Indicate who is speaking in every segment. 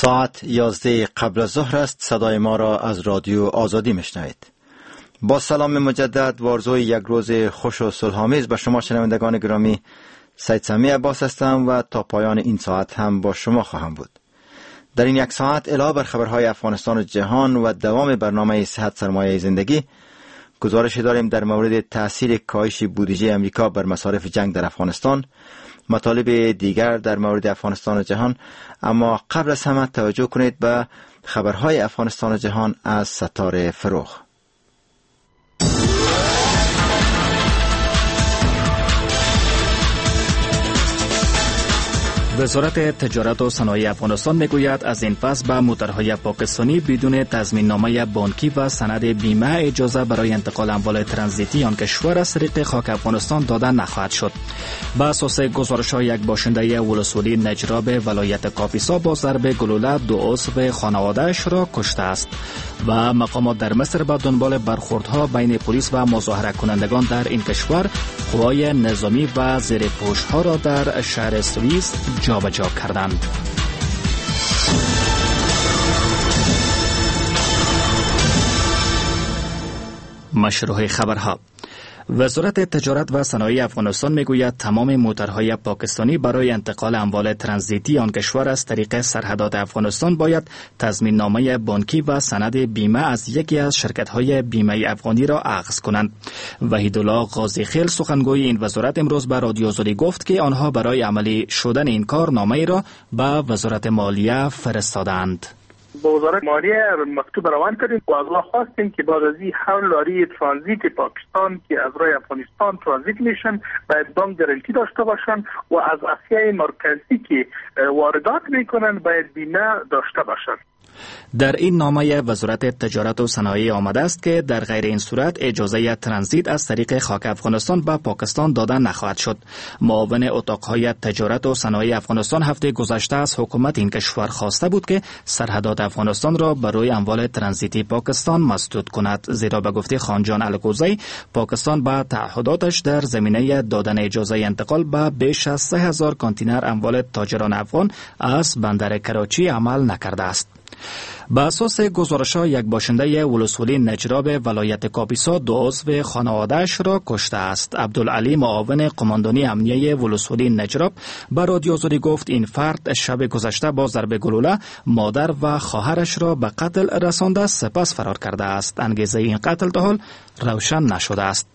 Speaker 1: ساعت 11 قبل از ظهر است. صدای ما را از رادیو آزادی میشنوید. با سلام مجدد و آرزوی یک روز خوش و صلح‌آمیز به شما شنوندگان گرامی. سید سمی عباس هستم و تا پایان این ساعت هم با شما خواهم بود. در این یک ساعت علاوه بر خبرهای افغانستان و جهان و دوام برنامه صحت سرمایه زندگی، گزارش داریم در مورد تأثیر کاهش بودجه امریکا بر مصارف جنگ در افغانستان، مطالب دیگر در مورد افغانستان و جهان. اما قبل از همه توجه کنید به خبرهای افغانستان و جهان از ستاره فروغ.
Speaker 2: وزارت تجارت و صنایع افغانستان میگوید از این پس به موترهای پاکستانی بدون تضمین نامه بانکی و سند بیمه اجازه برای انتقال اموال ترانزیتی آن کشور از طریق خاک افغانستان داده نخواهد شد. بر اساس گزارش‌های یک باشنده ولسوالی نجراب ولایت کاپیسا با ضرب گلوله 2 عضو خانواده‌اش را کشته است و مقامات در مصر به دنبال برخوردها بین پلیس و مظاهره کنندگان در این کشور قوای نظامی و زیرپوش‌ها را در شهر سوئیس جابجا کردند. مشروع خبرها. وزارت تجارت و صنایع افغانستان میگوید تمام موترهای پاکستانی برای انتقال اموال ترانزیتی آن کشور از طریق سرحدات افغانستان باید تضمین نامه بانکی و سند بیمه از یکی از شرکت‌های بیمه افغانی را اخذ کنند. وحیدالله غازی خیل سخنگوی این وزارت امروز به رادیو آزادی گفت که آنها برای عملی شدن این کار نامه را به وزارت مالیه فرستادند.
Speaker 3: با وزارت مالیه مکتوب روان کردیم و از آنها خواستیم که بعد از این هر لاری ترانزیت پاکستان که از راه افغانستان ترانزیت میشن باید بانک گارانتی داشته باشن و از افیای مرکزی که واردات میکنن باید بیمه داشته باشن.
Speaker 2: در این نامه وزارت تجارت و صنایع آمده است که در غیر این صورت اجازه ترانزیت از طریق خاک افغانستان به پاکستان داده نخواهد شد. معاون اتاقهای تجارت و صنایع افغانستان هفته گذشته از حکومت این کشور خواسته بود که سرحدات افغانستان را برای اموال ترانزیتی پاکستان مسدود کند، زیرا به گفته خانجان الکوزی پاکستان به تعهداتش در زمینه دادن اجازه انتقال به بیش از 3000 کانتینر اموال تاجران افغان از بندر کراچی عمل نکرده است. به اساس گزارش‌ها یک باشنده ولسوالی نجراب ولایت کاپیسا 2 عضو خانواده‌اش را کشته است. عبدالعلی معاون قماندانی امنیه ولسوالی نجراب به رادیو آزادی گفت این فرد شب گذشته با ضرب گلوله مادر و خواهرش را به قتل رسانده سپس فرار کرده است. انگیزه این قتل تا حال روشن نشده است.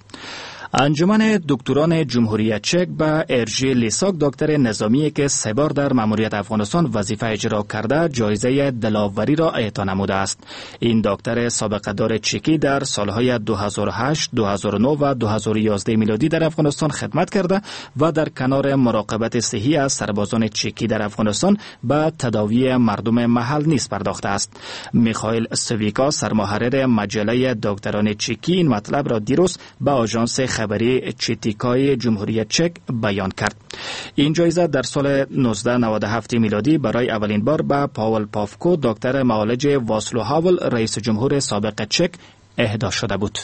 Speaker 2: انجمن دکتران جمهوری چک به ارژی لیساک دکتر نظامی که 3 بار در ماموریت افغانستان وظیفه اجرا کرده جایزه دلاوری را اعطا نموده است. این دکتر سابقه دار چکی در سالهای 2008، 2009 و 2011 میلادی در افغانستان خدمت کرده و در کنار مراقبت صحی از سربازان چکی در افغانستان به تداوی مردم محل نیز پرداخته است. میخائیل سویکا سرمحرر مجله دکتران چکی این مطلب را دیروز به آژانس خبری چیتیکای جمهوری چک بیان کرد. این جایزه در سال 1997 میلادی برای اولین بار به پاول پافکو دکتر معالج واسلو هاول رئیس جمهور سابق چک اهدا شده بود.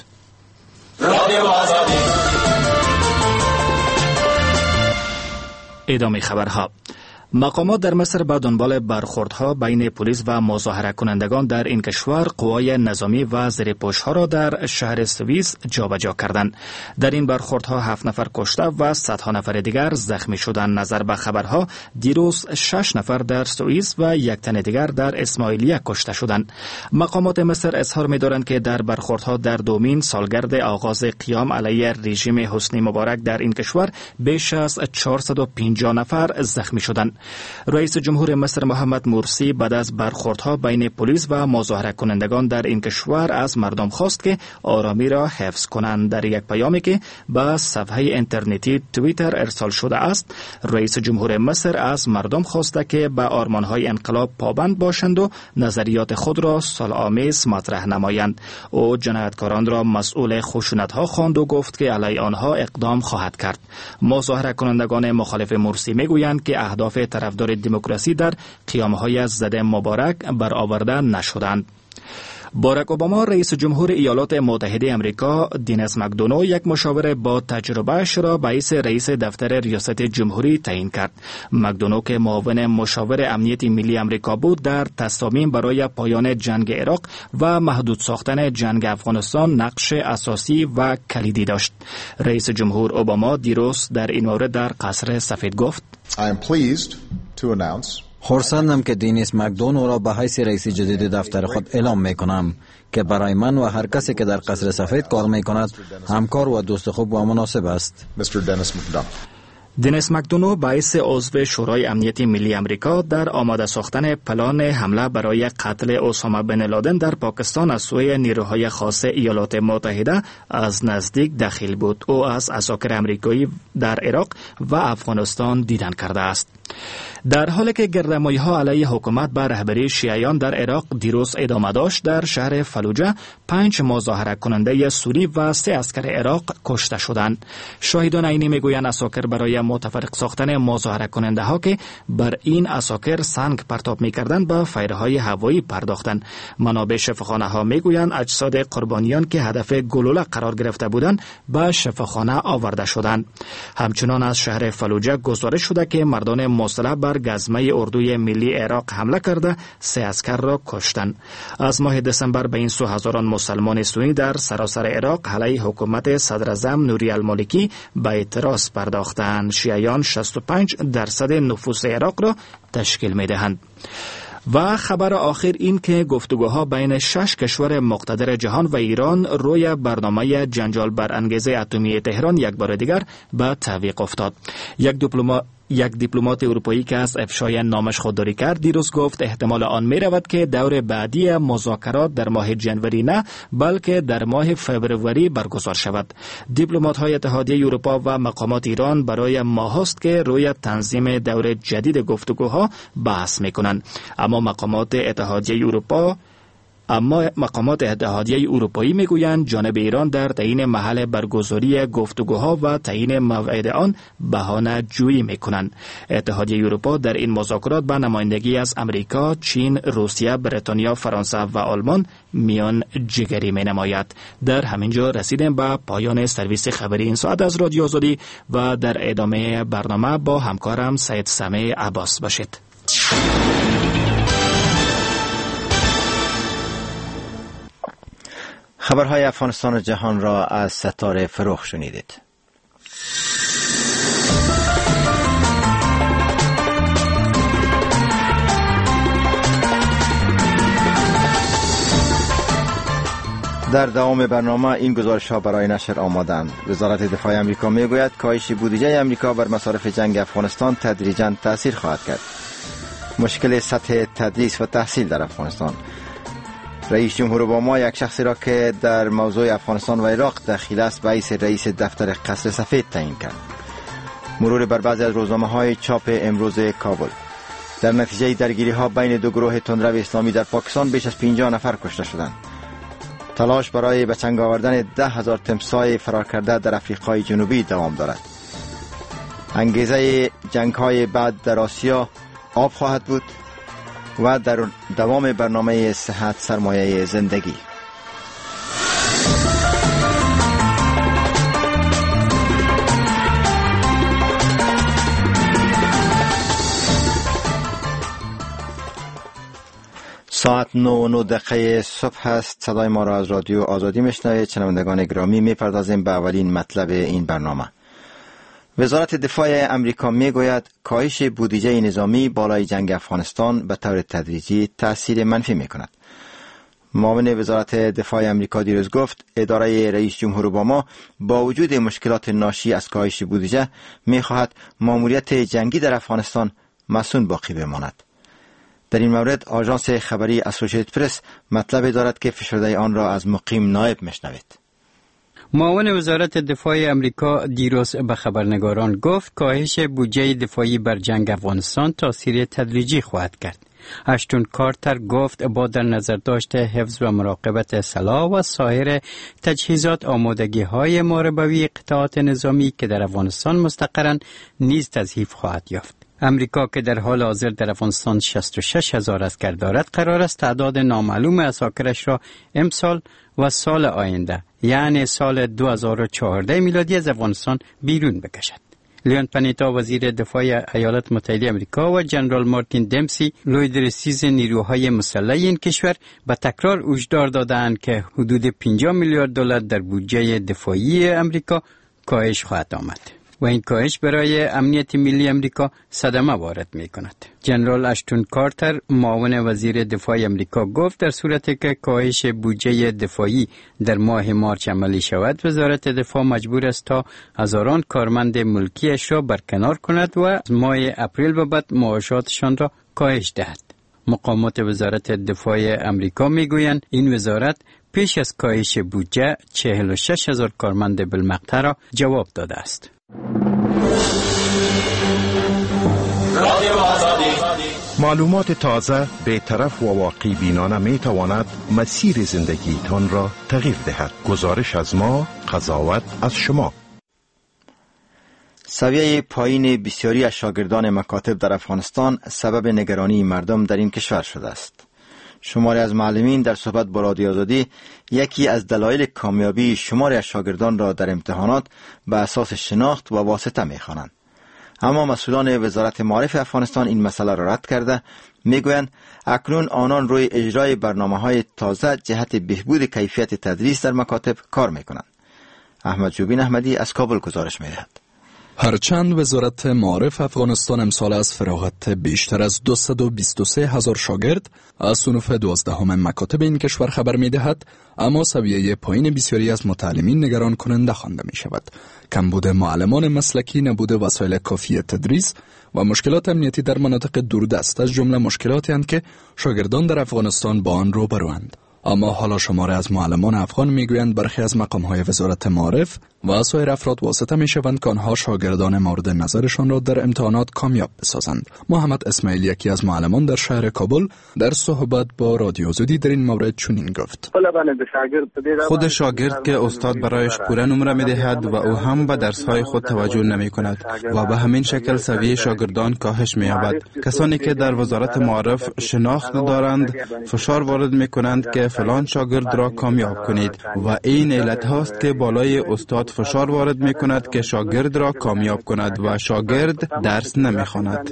Speaker 2: ادامه خبرها. مقامات در مصر به دنبال برخوردها بین پلیس و مظاهره کنندگان در این کشور قوای نظامی و زیرپوش‌ها را در شهر سوئیس جابجا کردند. در این برخوردها 7 نفر کشته و صدها نفر دیگر زخمی شدند. نظر به خبرها دیروز 6 نفر در سوئیس و 1 تن دیگر در اسماعیلیه کشته شدند. مقامات مصر اظهار می‌دارند که در برخوردها در دومین سالگرد آغاز قیام علیه رژیم حسنی مبارک در این کشور بیش از 450 نفر زخمی شدند. رئیس جمهور مصر محمد مرسی بعد از برخوردها بین پلیس و مظاهره کنندگان در این کشور از مردم خواست که آرامی را حفظ کنند. در یک پیامی که به صفحه اینترنتی توییتر ارسال شده است، رئیس جمهور مصر از مردم خواسته که به آرمان‌های انقلاب پابند باشند و نظریات خود را صلح‌آمیز مطرح نمایند. او جنایتکاران را مسئول خشونت‌ها خواند و گفت که علیه آنها اقدام خواهد کرد. مظاهره کنندگان مخالف مرسی میگویند که اهداف طرفدار دموکراسی در قیام‌های ضد مبارک برآورده نشدند. باراک اوباما رئیس جمهور ایالات متحده آمریکا دینیس مکدونو یک مشاور با تجربه‌اش را باعث رئیس دفتر ریاست جمهوری تعیین کرد. مکدونو که معاون مشاور امنیت ملی آمریکا بود در تصامیم برای پایان جنگ عراق و محدود ساختن جنگ افغانستان نقش اساسی و کلیدی داشت. رئیس جمهور اوباما دیروز در این مورد در قصر سفید گفت:
Speaker 4: خرسندم که دینیس مکدونو را به حیث رئیس جدید دفتر خود اعلام می کنم که برای من و هر کسی که در قصر سفید کار می کند همکار و دوست خوب و مناسب است.
Speaker 2: دینیس مکدونو باعث عضو شورای امنیت ملی آمریکا در آماده ساختن پلان حمله برای قتل اسامه بن لادن در پاکستان از سوی نیروهای خاص ایالات متحده از نزدیک دخیل بود. او از عساکر آمریکایی در عراق و افغانستان دیدن کرده است. در حالی که گردهمایی‌ها علیه حکومت بر رهبری شیعیان در عراق دیروز ادامه داشت، در شهر فلوجه 5 مظاهره کننده سنی و 3 عسکر عراق کشته شدند. شاهدان عینی میگویند عساکر برای متفرق ساختن مظاهره کننده ها که بر این عساکر سنگ پرتاب می‌کردند به فیرهای هوایی پرداختند. منابع شفاخانه ها میگویند اجساد قربانیان که هدف گلوله قرار گرفته بودند به شفاخانه آورده شدند. همچنان از شهر فلوجه گزارش شده که مردان مسلح بر گزمه اردوی ملی عراق حمله کرده 3 عسکر را کشتند. از ماه دسامبر به این سو هزاران مسلمان سنی در سراسر عراق علیه حکومت صدراعظم نوری المالکی به اعتراض پرداختند. شیعیان 65% نفوس عراق را تشکیل می‌دهند. و خبر آخر این که گفتگوها بین 6 کشور مقتدر جهان و ایران روی برنامه جنجال برانگیز اتمی تهران یک بار دیگر به تعویق افتاد. یک دیپلمات اروپایی که از افشای نامش خودداری کرد دیروز گفت احتمال آن می رود که دور بعدی مذاکرات در ماه جنوری نه بلکه در ماه فوریه برگزار شود. دیپلمات های اتحادیه اروپا و مقامات ایران برای ماهاست که روی تنظیم دور جدید گفتگوها بحث می کنند. اما مقامات اتحادیه اروپایی میگویند جانب ایران در تعیین محل برگزاری گفتگوها و تعیین موعد آن بهانه جویی میکنند. اتحادیه اروپا در این مذاکرات به نمایندگی از امریکا، چین، روسیه، بریتانیا، فرانسه و آلمان میان جگری مینماید. در همینجا رسیدیم به پایان سرویس خبری این ساعت از رادیو آزادی و در ادامه برنامه با همکارم سید سمیع عباس باشید.
Speaker 1: خبرهای افغانستان و جهان را از ستاره فروخ شنیدید. در دوام برنامه این گزارش‌ها برای نشر آمادند. وزارت دفاع آمریکا میگوید کاهش بودجه آمریکا بر مصارف جنگ افغانستان تدریجاً تأثیر خواهد کرد. مشکل سطح تدریس و تحصیل در افغانستان. رئیس جمهور اوباما یک شخصی را که در موضوع افغانستان و عراق دخیل است به حیث رئیس دفتر قصر سفید تعیین کرد. مرور بر بعضی از روزنامه‌های چاپ امروز کابل. در نتیجه درگیری‌ها بین دو گروه تندرو اسلامی در پاکستان بیش از 50 نفر کشته شدند. تلاش برای به چنگ آوردن 10,000 تمساح فرار کرده در آفریقای جنوبی دوام دارد. انگیزه جنگ‌های بعد در آسیا آب خواهد بود و در دوام برنامه صحت سرمایه زندگی. ساعت 9:09 صبح است. صدای ما را از رادیو آزادی میشنوید. شنوندگان گرامی، میپردازیم به اولین مطلب این برنامه. وزارت دفاع امریکا میگوید کاهش بودجه نظامی بالای جنگ افغانستان به طور تدریجی تأثیر منفی میکند. معاون وزارت دفاع امریکا دیروز گفت اداره رئیس جمهور اوباما با وجود مشکلات ناشی از کاهش بودجه میخواهد ماموریت جنگی در افغانستان مصون باقی بماند. در این مورد آژانس خبری اسوسییتد پرس مطلب دارد که فشرده آن را از مقیم نایب میشنوید.
Speaker 5: معاون وزارت دفاع امریکا دیروز به خبرنگاران گفت کاهش بودجه دفاعی بر جنگ افغانستان تاثیر تدریجی خواهد کرد. اشتون کارتر گفت با در نظر داشته حفظ و مراقبت سلاح و سایر تجهیزات آمادگی های ماربوی قطعات نظامی که در افغانستان مستقرن نیز تضعیف خواهد یافت. امریکا که در حال حاضر در افغانستان 66,000 عسکر دارد، قرار است تعداد نامعلوم عساکرش را امسال و سال آینده یعنی سال 2014 میلادی از افغانستان بیرون بکشد. لیون پنیتا وزیر دفاع ایالات متحده آمریکا و جنرال مارتین دمسی لویدرسیز نیروهای مسلح این کشور به تکرار هشدار دادند که حدود 50 میلیارد دلار در بودجه دفاعی آمریکا کاهش خواهد آمد و این کاهش برای امنیت ملی آمریکا صدمه وارد می کند. جنرال اشتون کارتر معاون وزیر دفاع آمریکا گفت در صورتی که کاهش بودجه دفاعی در ماه مارچ عملی شود، وزارت دفاع مجبور است تا هزاران کارمند ملکیش را برکنار کند و از ماه اپریل به بعد معاشاتشان را کاهش دهد. مقامات وزارت دفاع آمریکا می گویند این وزارت پیش از کاهش بودجه 46,000 کارمند بالمقطع را جواب داده است.
Speaker 6: معلومات تازه، بی‌طرف و واقعی بینانه می تواند مسیر زندگی تان را تغییر دهد. گزارش از ما، قضاوت از شما.
Speaker 1: سویه پایین بسیاری از شاگردان مکاتب در افغانستان سبب نگرانی مردم در این کشور شده است. شماری از معلمین در صحبت با رادیو آزادی یکی از دلایل کامیابی شماری از شاگردان را در امتحانات به اساس شناخت و واسطه می خوانند. اما مسئولان وزارت معارف افغانستان این مسئله را رد کرده میگویند اکنون آنان روی اجرای برنامه‌های تازه جهت بهبود کیفیت تدریس در مکاتب کار میکنند. احمد جوبین احمدی از کابل گزارش میدهد.
Speaker 7: هرچند وزارت معارف افغانستان امسال از فراغت بیشتر از 223,000 شاگرد از صنف 12 مکاتب این کشور خبر می دهد، اما سویه پایین بسیاری از متعلمین نگران کننده خوانده می شود. کمبود معلمان مسلکی، نبود وسایل کافی تدریس و مشکلات امنیتی در مناطق دوردست از جمله مشکلاتی اند که شاگردان در افغانستان با آن روبروند. اما حالا شماره از معلمان افغان میگویند برخی از مقام‌های وزارت معارف و سایر افراد واسطه میشوند که آنها شاگردان مورد نظرشان را در امتحانات کامیاب بسازند. محمد اسماعیل، یکی از معلمان در شهر کابل، در صحبت با رادیو آزادی در این مورد چنین گفت:
Speaker 8: خود شاگرد که استاد برایش پوره نمره میدهد و او هم به درس‌های خود توجه نمی‌کند و به همین شکل سویه شاگردان کاهش می‌یابد. کسانی که در وزارت معارف شناخت دارند فشار وارد می‌کنند که فلان شاگرد را کامیاب کنید و این علت هاست که بالای استاد فشار وارد می کند که شاگرد را کامیاب کند و شاگرد درس نمی خواند.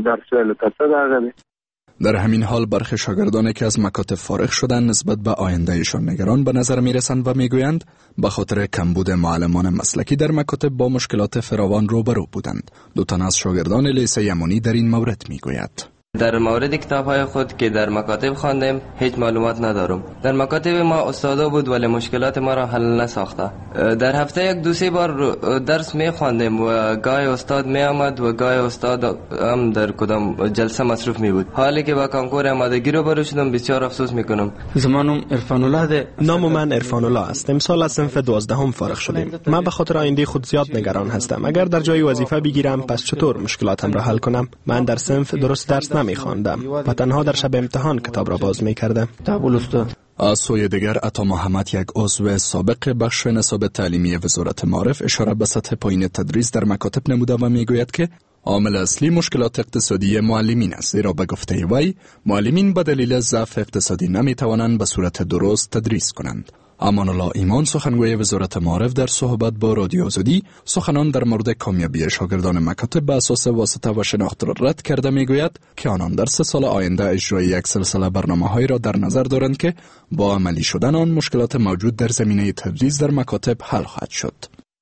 Speaker 7: در همین حال برخی شاگردانی که از مکاتب فارغ شدند نسبت به آیندهشان نگران به نظر می رسند و می گویند به خاطر کمبود معلمان مسلکی در مکاتب با مشکلات فراوان روبرو بودند. دو تن از شاگردان لیسه یمانی در این مورد می گوید:
Speaker 9: در مورد کتاب‌های خود که در مکاتب خواندیم هیچ معلومات ندارم. در مکاتب ما استادا بود ولی مشکلات ما را حل نساخته. در هفته 1-2-3 بار درس می‌خواندیم و گاهی استاد می‌آمد و گاهی استاد هم در کدام جلسه مصروف می‌بود. حالی که با کنکور آمادگی روبرو شدم بسیار افسوس می‌کنم.
Speaker 10: زمانم عرفان الله. نام من عرفان الله است. امسال از صنف 12 فارغ شدیم. من به خاطر آینده خود زیاد نگران هستم. اگر در جای وظیفه بگیرم پس چطور مشکلاتم را حل کنم؟ من در صنف درست درس نمی‌خواندم و تنها در شب امتحان کتاب را باز می‌کردم.
Speaker 7: از سوی دیگر عطا محمد، یک عضو سابق بخش نصاب تعلیمی وزارت معارف، اشاره به سطح پایین تدریس در مکاتب نموده و میگوید که عامل اصلی مشکلات اقتصادی معلمین است، زیرا به گفته وی معلمین به دلیل ضعف اقتصادی نمی‌توانند به صورت درست تدریس کنند. امان الله ایمان، سخنگوی وزارت معارف، در صحبت با رادیو آزادی سخنان در مورد کامیابی شاگردان مکاتب به اساس واسطه و شناخت را رد کرده میگوید که آنان در 3 سال آینده اجرای یک سلسله برنامه‌هایی را در نظر دارند که با عملی شدن آن مشکلات موجود در زمینه تدریس در مکاتب حل خواهد شد.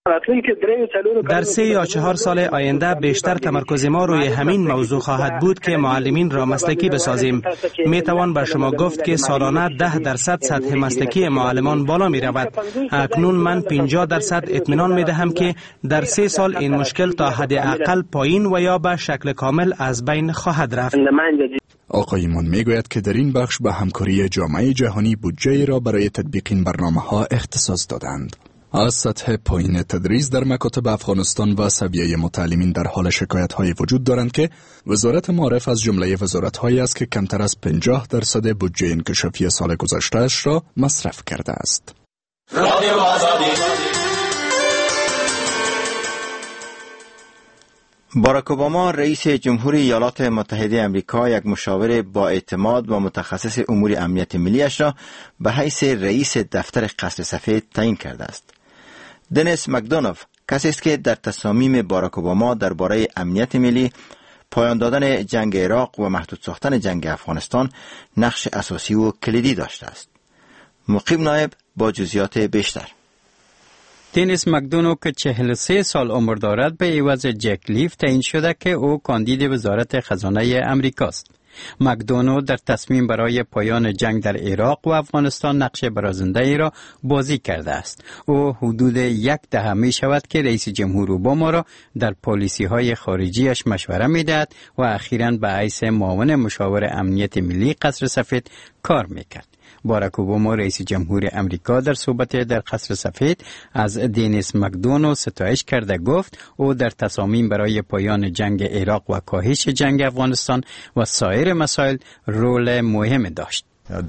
Speaker 11: در 3 یا 4 سال آینده بیشتر تمرکز ما روی همین موضوع خواهد بود که معلمین را مسلکی بسازیم. می توان بر شما گفت که سالانه 10% سطح مسلکی معلمان بالا می رود. اکنون من 50% اطمینان می دهم که در 3 سال این مشکل تا حد اقل پایین و یا به شکل کامل از بین خواهد رفت.
Speaker 7: آقای ایمان میگوید که در این بخش به همکاری جامعه جهانی بودجه را برای تطبیق این برنامه‌ها اختصاص دادند. از سطح پایین تدریس در مکاتب افغانستان و سویه متعلمین در حال شکایت‌های وجود دارند که وزارت معارف از جمله وزارت‌هایی است که کمتر از 50% بودجه انکشافی سال گذشته‌اش را مصرف کرده است.
Speaker 1: باراک اوباما رئیس جمهوری ایالات متحده آمریکا یک مشاور با اعتماد و متخصص امور امنیت ملیش را به حیث رئیس دفتر قصر سفید تعیین کرده است. دنیس مکدونوف کسی است که در تصامیم باراک اوباما درباره امنیت ملی، پایان دادن جنگ عراق و محدود ساختن جنگ افغانستان نقش اساسی و کلیدی داشته است. مقیم نایب با جزئیات بیشتر.
Speaker 5: دنیس مکدونو که 43 سال عمر دارد به عوض جک لیف تعیین شده که او کاندید وزارت خزانه امریکاست. مکدونو در تصمیم برای پایان جنگ در عراق و افغانستان نقش برازنده را بازی کرده است. او حدود 1 دهه می شود که رئیس جمهور اوباما را در پالیسی های خارجیش مشوره می دهد و اخیراً به حیث معاون مشاور امنیت ملی قصر سفید کار می کرد. باراک اوباما رئیس جمهور امریکا در صحبت در قصر سفید از دنیس مکدونو ستایش کرده گفت او در تصامیم برای پایان جنگ عراق و کاهش جنگ افغانستان و سایر مسائل رول مهم داشت.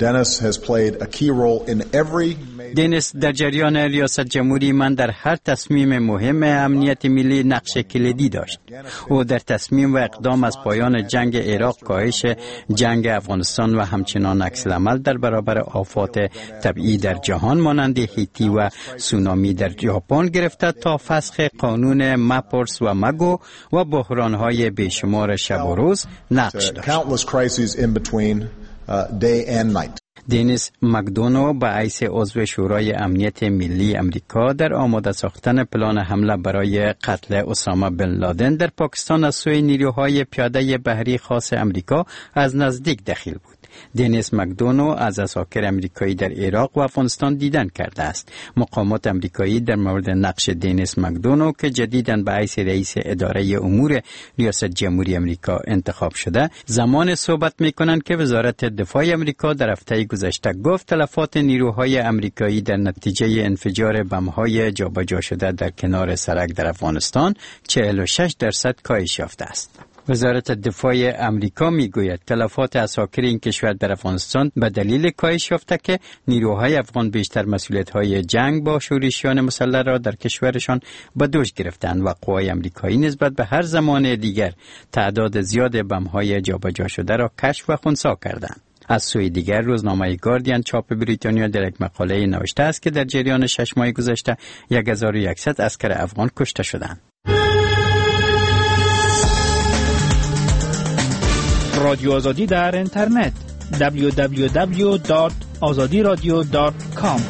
Speaker 5: دنیس در جریان ریاست جمهوری من در هر تصمیم مهم امنیت ملی نقش کلیدی داشت. او در تصمیم و اقدام از پایان جنگ عراق، کاهش جنگ افغانستان و همچنان عکس‌العمل در برابر آفات طبیعی در جهان مانند هیتی و سونامی در ژاپن گرفته تا فسخ قانون مپرس و مگو و بحران‌های بیشمار شب و روز نقش داشت. دنیس مکدونو به حیث عضو شورای امنیت ملی امریکا در آماده ساختن پلان حمله برای قتل اسامه بن لادن در پاکستان از سوی نیروهای پیاده بحری خاص امریکا از نزدیک دخیل بود. دنیس مکدونو از اساکر امریکایی در عراق و افغانستان دیدن کرده است. مقامات امریکایی در مورد نقش دنیس مکدونو که جدیداً به حیث رئیس اداره امور ریاست جمهوری امریکا انتخاب شده، زمان صحبت می‌کنند که وزارت دفاع امریکا در هفته گذشته گفت تلفات نیروهای امریکایی در نتیجه انفجار بم‌های جابجا شده در کنار سرک در افغانستان 46% کاهش یافته است. وزارت دفاع امریکا میگوید تلفات اساکر این کشور در افغانستان به دلیل کاهش یافته که نیروهای افغان بیشتر مسئولیت‌های جنگ با شورشیان مسلح را در کشورشان به دوش گرفتند و قوای امریکایی نسبت به هر زمان دیگر تعداد زیاد بم‌های جابجا شده را کشف و خنثی کردند. از سوی دیگر روزنامه گاردین چاپ بریتانیا در یک مقاله نوشته است که در جریان 6 ماه گذشته 1100 عسکر افغان کشته شدند.
Speaker 2: رادیو آزادی در اینترنت www.azadiradio.com.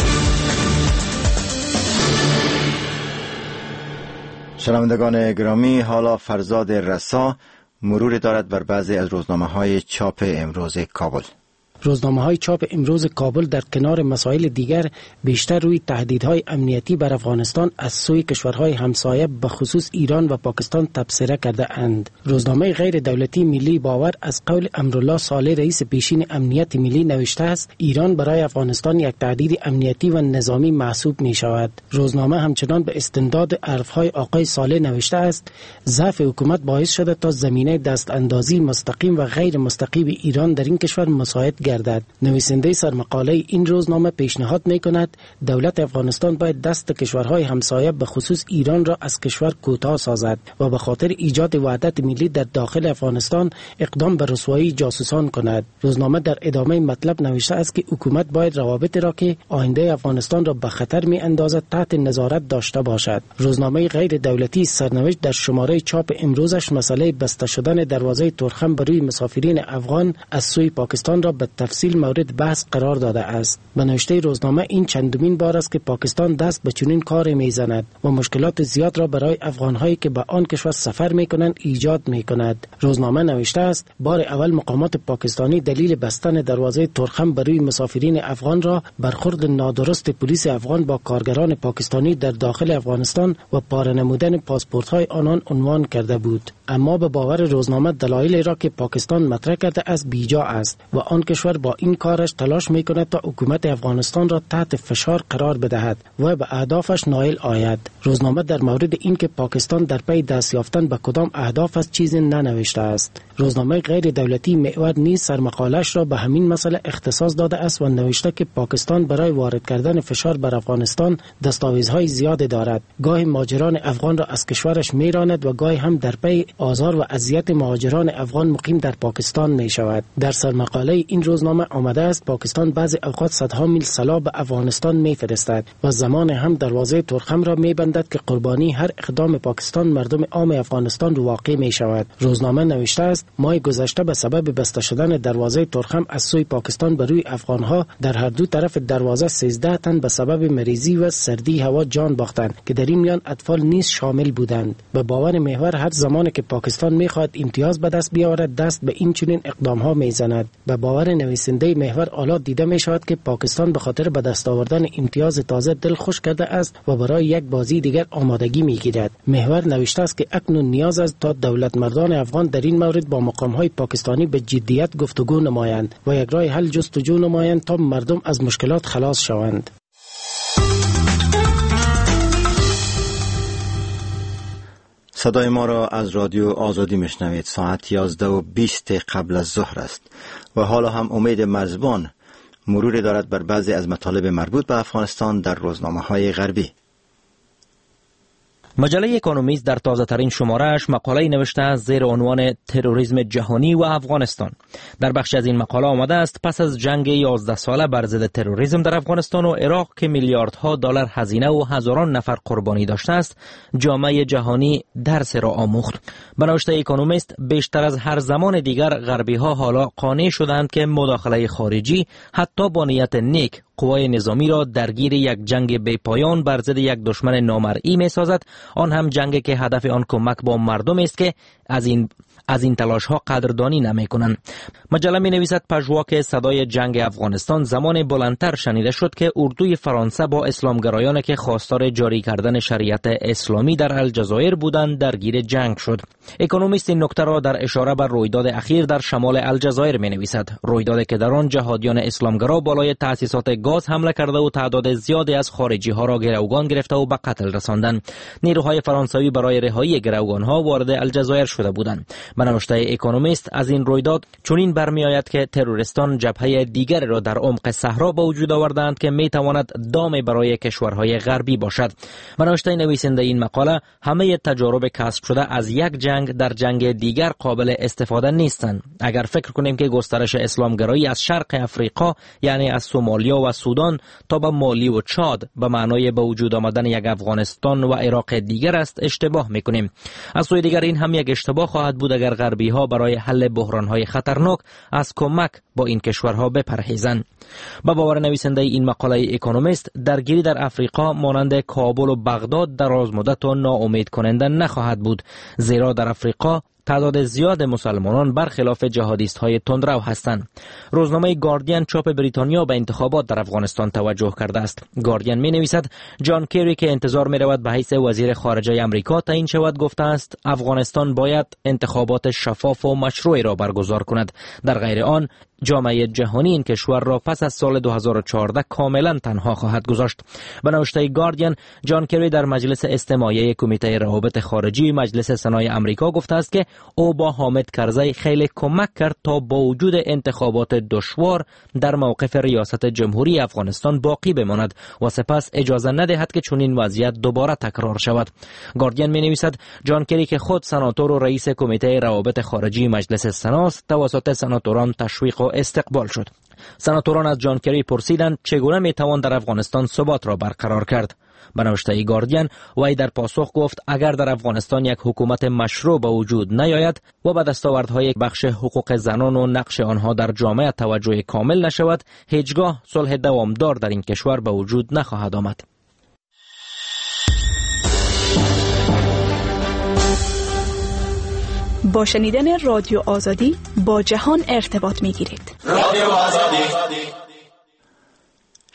Speaker 1: شنوندگان گرامی، حالا فرزاد رسا مرور دارد بر بعضی از روزنامه‌های چاپ امروز کابل.
Speaker 12: روزنامه‌های چاپ امروز کابل در کنار مسائل دیگر بیشتر روی تهدیدهای امنیتی بر افغانستان از سوی کشورهای همسایه به خصوص ایران و پاکستان تبصره کرده اند. روزنامه غیر دولتی ملی باور از قول امرالله صالح رئیس پیشین امنیت ملی نوشته است ایران برای افغانستان یک تهدید امنیتی و نظامی محسوب می شود. روزنامه همچنان به استناد حرفهای آقای صالح نوشته است ضعف حکومت باعث شده تا زمینه دست اندازی مستقیم و غیر مستقیم ایران در این کشور مساعد گردد. نویسنده سرمقاله این روزنامه پیشنهاد می‌کند دولت افغانستان باید دست کشورهای همسایه به خصوص ایران را از کشور کوتاه سازد و به خاطر ایجاد وحدت ملی در داخل افغانستان اقدام به رسوایی جاسوسان کند. روزنامه در ادامه مطلب نوشته است که حکومت باید روابط را که آینده افغانستان را به خطر می‌اندازد تحت نظارت داشته باشد. روزنامه غیر دولتی سرنوشت در شماره چاپ امروزش مسئله بسته شدن دروازه تورخم بر روی مسافرین افغان از سوی پاکستان را به تفصیل مورد بحث قرار داده است. به نوشته روزنامه این چندمین بار است که پاکستان دست به چنین کار میزند و مشکلات زیاد را برای افغان‌هایی که به آن کشور سفر میکنند ایجاد میکند. روزنامه نوشته است بار اول مقامات پاکستانی دلیل بستن دروازه تورخم بر روی مسافرین افغان را برخورد نادرست پلیس افغان با کارگران پاکستانی در داخل افغانستان و پاره نمودن پاسپورت‌های آنان عنوان کرده بود. اما به باور روزنامه دلایلی را که پاکستان مطرح کرده از بیجا است و آن کشور کشور با این کارش تلاش میکند تا حکومت افغانستان را تحت فشار قرار بدهد و به اهدافش نائل آید. روزنامه در مورد اینکه پاکستان در پی دست یافتن به کدام اهداف است چیزی ننوشته است. روزنامه غیر دولتی معود نیز سرمقاله‌اش را به همین مسئله اختصاص داده است و نوشته که پاکستان برای وارد کردن فشار بر افغانستان دستاویزهای زیادی دارد. گاهی مهاجران افغان را از کشورش میراند و گاهی هم در پی آزار و اذیت مهاجران افغان مقیم در پاکستان می شود. در سرمقاله این روزنامه آمده است پاکستان بعضی اوقات صدها میل سلاح به افغانستان میفرستد و زمان هم دروازه ترخم را میبندد که قربانی هر اقدام پاکستان مردم عام افغانستان واقع می شود. روزنامه نوشته است ماه گذشته به سبب بسته شدن دروازه ترخم از سوی پاکستان بر روی افغانها در هر دو طرف دروازه 13 تن به سبب مریضی و سردی هوا جان باختند که در این میان اطفال نیز شامل بودند. به باور محور هر زمانی که پاکستان میخواهد امتیاز به دست بیاورد دست به این چنین اقدام ها میزند. به باور نویسنده محور حالا دیده می شود که پاکستان به خاطر به دست آوردن امتیاز تازه دل خوش کرده است و برای یک بازی دیگر آمادگی میگیرد. محور نوشته است که اکنون نیاز است تا دولت مردان افغان در این مورد با مقام های پاکستانی به جدیت گفتگو نمایند و یک راه حل جستجو نمایند تا مردم از مشکلات خلاص شوند.
Speaker 1: صدای ما را از رادیو آزادی میشنوید. ساعت 11:20 قبل از ظهر است و حالا هم امید مرزبان مروری دارد بر بعضی از مطالب مربوط به افغانستان در روزنامه‌های غربی.
Speaker 13: مجله اکونومیست در تازه ترین شماره‌اش مقاله نوشته است زیر عنوان تروریسم جهانی و افغانستان. در بخش از این مقاله آمده است پس از جنگ 11 ساله بر ضد تروریسم در افغانستان و عراق که میلیاردها دلار هزینه و هزاران نفر قربانی داشته است، جامعه جهانی درس را آموخت. به نوشته اکونومیست بیشتر از هر زمان دیگر غربی‌ها حالا قانع شدند که مداخله خارجی حتی با نیت نیک قوای نظامی را درگیر یک جنگ بی پایان بر ضد یک دشمن نامرئی می سازد، آن هم جنگی که هدف آن کمک با مردم است که از این تلاش ها قدردانی نمی کنند. مجله می نویسد پژواک صدای جنگ افغانستان زمان بلندتر شنیده شد که اردوی فرانسه با اسلامگرایان که خواستار جاری کردن شریعت اسلامی در الجزایر بودند درگیر جنگ شد. اکونومیست این نکته را در اشاره بر رویداد اخیر در شمال الجزایر می نویسد، رویدادی که در آن جهادیان اسلامگرا بالای تأسیسات گاز حمله کرده و تعداد زیادی از خارجی ها را گروگان گرفته و به قتل رساندند. نیروهای فرانسوی برای رهایی گروگان ها وارد الجزایر شده بودند. به نوشته اکونومیست از این رویداد چنین برمیآید که تروریستان جبهه دیگر را در عمق صحرا به وجود آوردند که می تواند دام برای کشورهای غربی باشد. به نوشته نویسنده این مقاله همه تجارب کسب شده از یک جنگ در جنگ دیگر قابل استفاده نیستند. اگر فکر کنیم که گسترش اسلامگرایی از شرق افریقا یعنی از سومالیا و سودان تا به مالی و چاد به معنای به وجود آمدن یک افغانستان و عراق دیگر است اشتباه میکنیم. از سوی دیگر این هم یک اشتباه خواهد بود اگر غربی ها برای حل بحران های خطرناک از کمک با این کشورها بپرهیزند. با باور نویسنده این مقاله اکونومیست درگیری در افریقا مانند کابل و بغداد دراز مدت و ناامید کننده نخواهد بود، زیرا در افریقا تعداد زیاد مسلمانان برخلاف جهادیست های تندرو هستند. روزنامه گاردین چاپ بریتانیا به انتخابات در افغانستان توجه کرده است. گاردین می نویسد جان کری که انتظار می رود به حیث وزیر خارجه امریکا تعیین شود گفته است افغانستان باید انتخابات شفاف و مشروعی را برگزار کند، در غیر آن جامعه جهانی این کشور را پس از سال 2014 کاملا تنها خواهد گذاشت. به نوشته گاردین جان کری در مجلس استماعی کمیته روابط خارجی مجلس سنای امریکا گفته است که او با حامد کرزی خیلی کمک کرد تا با وجود انتخابات دشوار در موقف ریاست جمهوری افغانستان باقی بماند و سپس اجازه ندهد که چنین وضعیت دوباره تکرار شود. گاردین می نویسد جان کری که خود سناتور و رئیس کمیته روابط خارجی مجلس سناست توسط سناتوران تشویق و استقبال شد. سناتوران از جان کری پرسیدند چگونه می توان در افغانستان ثبات را برقرار کرد. به نوشته گاردین وی در پاسخ گفت اگر در افغانستان یک حکومت مشروع به وجود نیاید و به دستاوردهای بخش حقوق زنان و نقش آنها در جامعه توجه کامل نشود، هیچگاه صلح دوامدار در این کشور به وجود نخواهد آمد.
Speaker 14: با شنیدن رادیو آزادی با جهان ارتباط می گیرید.
Speaker 1: رادیو آزادی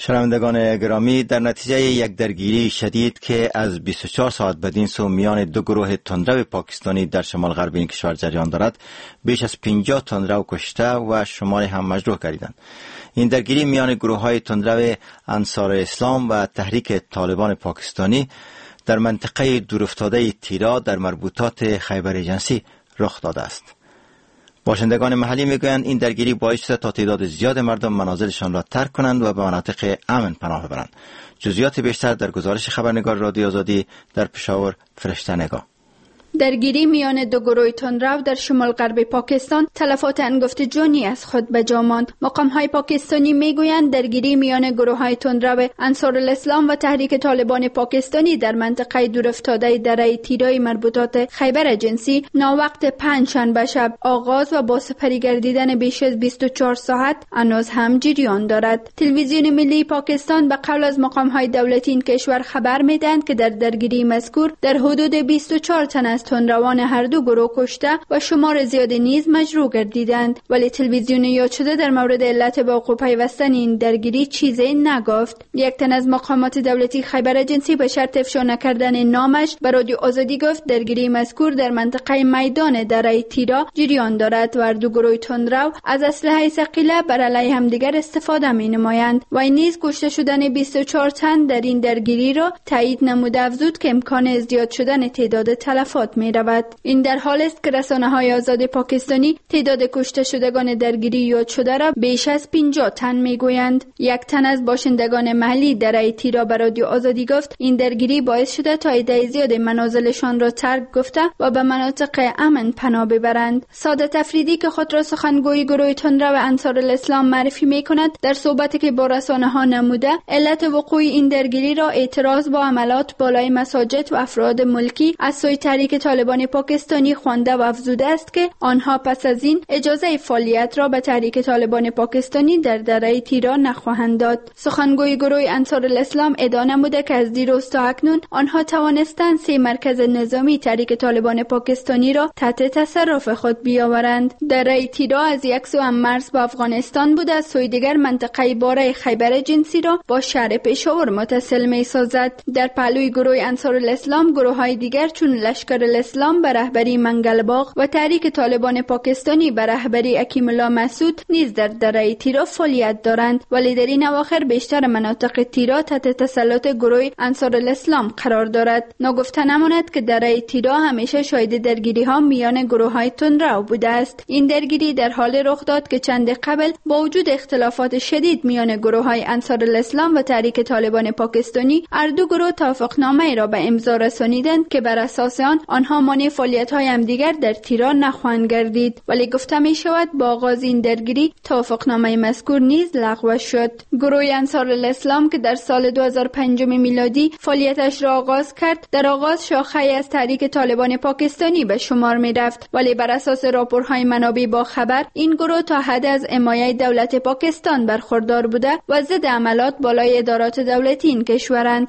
Speaker 1: شنوندگان گرامی، در نتیجه یک درگیری شدید که از 24 ساعت بدین سو میان دو گروه تندرو پاکستانی در شمال غربی این کشور جریان دارد، بیش از 50 تندرو کشته و شماری هم مجروح گردیدند. این درگیری میان گروه های تندرو انصار اسلام و تحریک طالبان پاکستانی در منطقه دورافتاده تیرا در مربوطات خیبر جنسی رخ داده است. باشندگان محلی میگویند این درگیری باعث شده تا تعداد زیاد مردم منازلشان را ترک کنند و به مناطق امن پناه ببرند. جزئیات بیشتر در گزارش خبرنگار رادیو آزادی در پشاور فرشته نگاه.
Speaker 15: درگیری میان دو گروه تندرو در شمال غرب پاکستان تلفات انگفت جانی از خود به جا ماند. مقام‌های پاکستانی میگویند درگیری میان گروه‌های تندرو انصار الاسلام و تحریک طالبان پاکستانی در منطقه دورافتاده دره تیرای مربوطات خیبر جنسی ناوقت پنجشنبه شب آغاز و با سپری گردیدن بیش از 24 ساعت هنوز هم جریان دارد. تلویزیون ملی پاکستان به قول از مقام‌های دولتی این کشور خبر میدهند که در درگیری مذکور در حدود 24 تن از تندروان هر دو گروه کشته و شمار زیادی نیز مجروح گردیدند، ولی تلویزیون یاد شده در مورد علت به وقوع پیوستن این درگیری چیزی نگفت. یک تن از مقامات دولتی خیبر جنسی به شرط افشا نکردن نامش به رادیو آزادی گفت درگیری مذکور در منطقه میدان دره تیرا جریان دارد و هر دو گروه تندرو از اسلحه ثقیله بر علیه همدیگر استفاده می‌نمایند و نیز کشته شدن 24 تن در این درگیری را تایید نموده افزود که امکان ازدیاد شدن تعداد تلفات می رود. این در حال است که رسانه‌های آزاد پاکستانی تعداد کشته شدگان درگیری یاد شده را بیش از 50 تن میگویند. یک تن از باشندگان محلی دره تیرا به رادیو آزادی گفت این درگیری باعث شده تا عده زیاد منازلشان را ترک گفته و به مناطق امن پناه ببرند. سعادت افریدی که خود را سخنگوی گروه تندرو انصار الاسلام معرفی میکند در صحبتی که با رسانه‌ها نموده علت وقوع این درگیری را اعتراض با عملات بالای مساجد و افراد ملکی از سوی تحریک طالبان پاکستانی خوانده و افزوده است که آنها پس از این اجازه فعالیت را به تحریک طالبان پاکستانی در دره تیرا نخواهند داد. سخنگوی گروه انصار الاسلام ادعا نموده که از دیروز تا اکنون آنها توانستند 3 مرکز نظامی تحریک طالبان پاکستانی را تحت تصرف خود بیاورند. دره تیرا از یک سو مرز با افغانستان بود، از سوی دیگر منطقه باره خیبر جنسی را با شهر پشاور متصل می‌سازد. در پهلوی گروه انصار الاسلام گروه‌های دیگر چون لشکر الاسلام به رهبری منگلباغ و تحریک طالبان پاکستانی به رهبری حکیم الله مسعود نیز در دره تیرا فعالیت دارند، ولی در این اواخر بیشتر مناطق تیرا تحت تسلط گروه انصار الاسلام قرار دارد. نگفته نماند که دره تیرا همیشه شاهد درگیری‌ها میان گروه‌های تندرو بوده است. این درگیری در حال رخ داد که چند قبل با وجود اختلافات شدید میان گروه‌های انصار الاسلام و تحریک طالبان پاکستانی هر دو گروه توافقنامه‌ای را به امضا رسانیدند که بر اساس آنها مانع فعالیت‌های همدیگر در تیرا نخواهند گردید، ولی گفته می شود با آغاز این درگیری توافقنامه مذکور نیز لغو شد. گروه انصار الاسلام که در سال 2005 میلادی فعالیتش را آغاز کرد، در آغاز شاخه از تحریک طالبان پاکستانی به شمار می رفت، ولی بر اساس راپورهای منابع با خبر این گروه تا حد از حمایت دولت پاکستان برخوردار بوده و ضد عملات بالای ادارات دولتی این کشورند.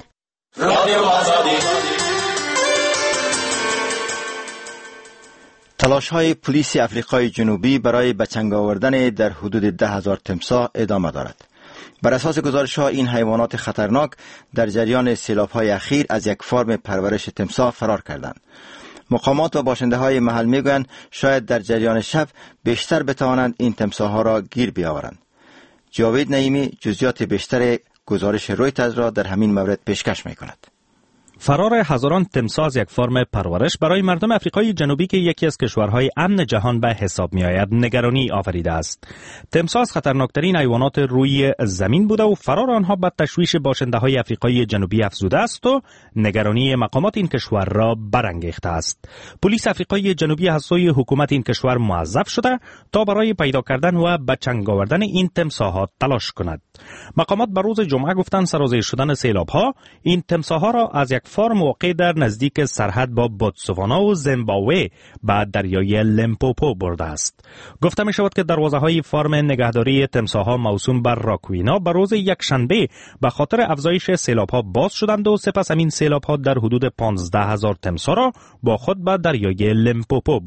Speaker 1: تلاش‌های پلیس افریقای جنوبی برای به چنگ آوردن در حدود 10,000 تمساح ادامه دارد. بر اساس گزارش‌ها این حیوانات خطرناک در جریان سیلاب‌های اخیر از یک فارم پرورش تمساح فرار کردند. مقامات و باشنده‌های محل می‌گویند شاید در جریان شب بیشتر بتوانند این تمساح‌ها را گیر بیاورند. جاوید نعیمی جزئیات بیشتر گزارش رویترز را در همین مورد پیشکش می‌کند.
Speaker 13: فرار هزاران تمساح از یک فرم پرورش برای مردم افریقای جنوبی که یکی از کشورهای امن جهان به حساب می آید نگرانی آفریده است. تمساح از خطرناکترین حیوانات روی زمین بوده و فرار آنها به تشویش باشنده‌های افریقای جنوبی افزوده است و نگرانی مقامات این کشور را برانگیخته است. پلیس افریقای جنوبی از سوی حکومت این کشور موظف شده تا برای پیدا کردن و به چنگ آوردن این تمساح‌ها تلاش کند. مقامات بر روز جمعه گفتند سرازیر شدن سیلاب‌ها این تمساح‌ها را از یک فارم واقع در نزدیک سرحد با بوتسوانا و زیمبابوه به دریای لیمپوپو برده است. گفته می شود که دروازه‌های فارم نگهداری تمساح‌ها موسوم بر راکوینا بر روز یکشنبه به خاطر افزایش سیلاب‌ها باز شدند و سپس همین سیلاب‌ها در حدود 15,000 تمساح را با خود به دریای لیمپوپو برد.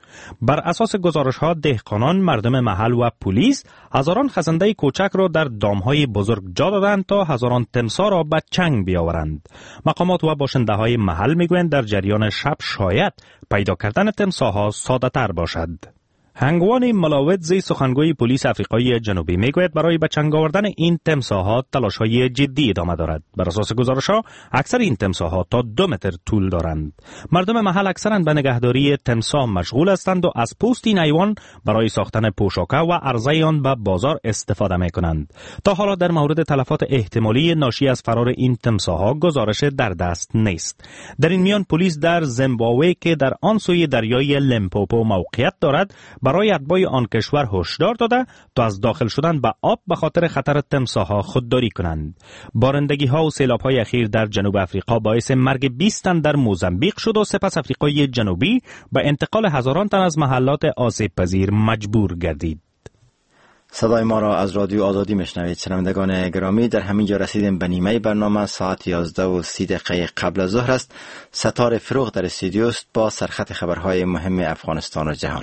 Speaker 16: بر اساس گزارش‌ها دهقانان، مردم محل و پلیس هزاران خزنده کوچک را در دام‌های بزرگ جا دادند تا هزاران تمساح را به چنگ بیاورند. مقامات و باشنده‌های محل می‌گویند در جریان شب شاید پیدا کردن تمساح‌ها ساده‌تر باشد. هنگوان ملاودزی سخنگوی پلیس آفریقای جنوبی میگوید برای به چنگ آوردن این تمساح‌ها تلاش‌های جدی ادامه دارد. بر اساس گزارش‌ها اکثر این تمساح‌ها تا 2 متر طول دارند. مردم محل اکثراً به نگهداری تمساح مشغول هستند و از پوست این حیوان برای ساختن پوشاک و عرضه آن به بازار استفاده می‌کنند. تا حالا در مورد تلفات احتمالی ناشی از فرار این تمساح‌ها گزارش در دست نیست. در این میان پلیس در زیمبابوه که در آن سوی دریای لیمپوپو موقعیت دارد برای اتباع آن کشور هشدار داده تا از داخل شدن به آب به خاطر خطر تمساح‌ها خودداری کنند. بارندگی‌ها و سیلاب‌های اخیر در جنوب آفریقا باعث مرگ 20 تن در موزامبیک شد و سپس آفریقای جنوبی به انتقال هزاران تن از محلات آسیب پذیر مجبور گردید.
Speaker 1: صدای ما را از رادیو آزادی میشنوید. شنوندگان گرامی، در همین جا رسیدیم به نیمه برنامه. ساعت 11:30 قبل از ظهر است. ستاره فروغ در استودیو است با سرخط خبرهای مهم افغانستان و جهان.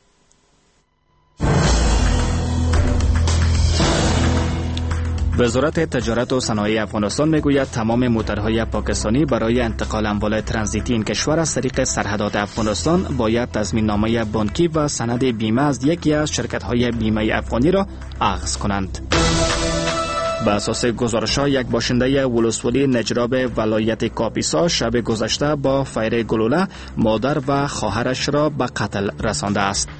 Speaker 2: وزارت تجارت و صنایع افغانستان میگوید تمام موترهای پاکستانی برای انتقال اموال ترانزیتی این کشور از طریق سرحدات افغانستان باید تضمین‌نامه بانکی و سند بیمه از یکی از شرکت‌های بیمه افغانی را اخذ کنند. به اساس گزارش‌ها یک باشنده ولسوالی نجراب ولایت کاپیسا شب گذشته با فیر گلوله مادر و خواهرش را به قتل رسانده است.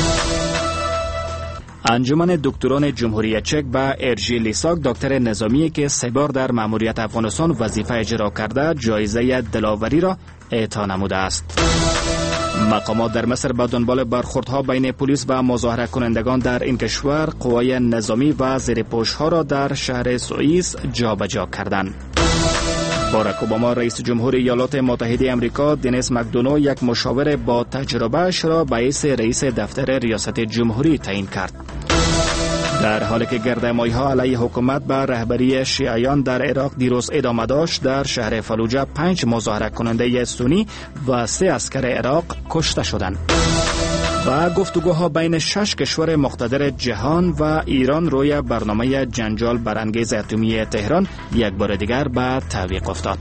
Speaker 2: انجمن دکتران جمهوری چک و ارژی لیساک دکتر نظامی که 3 بار در مأموریت افغانستان وظیفه اجرا کرده جایزه دلاوری را اعطا نموده است. مقامات در مصر به دنبال برخوردها بین پلیس و مظاهره کنندگان در این کشور قوای نظامی و زیرپوش‌ها را در شهر سوئیس جابجا کردند. باراک اوباما رئیس جمهور ایالات متحده آمریکا دنیس مکدونو یک مشاور با تجربه‌اش را به حیث رئیس دفتر ریاست جمهوری تعیین کرد. در حالی که گردهمایی‌ها علیه حکومت به رهبری شیعیان در عراق دیروز ادامه داشت، در شهر فلوجه 5 مظاهره کننده سنی و 3 عسکر عراق کشته شدند. و گفتگوها بین 6 کشور مقتدر جهان و ایران روی برنامه جنجال برانگیز اتمی تهران یک بار دیگر به تعویق افتاد.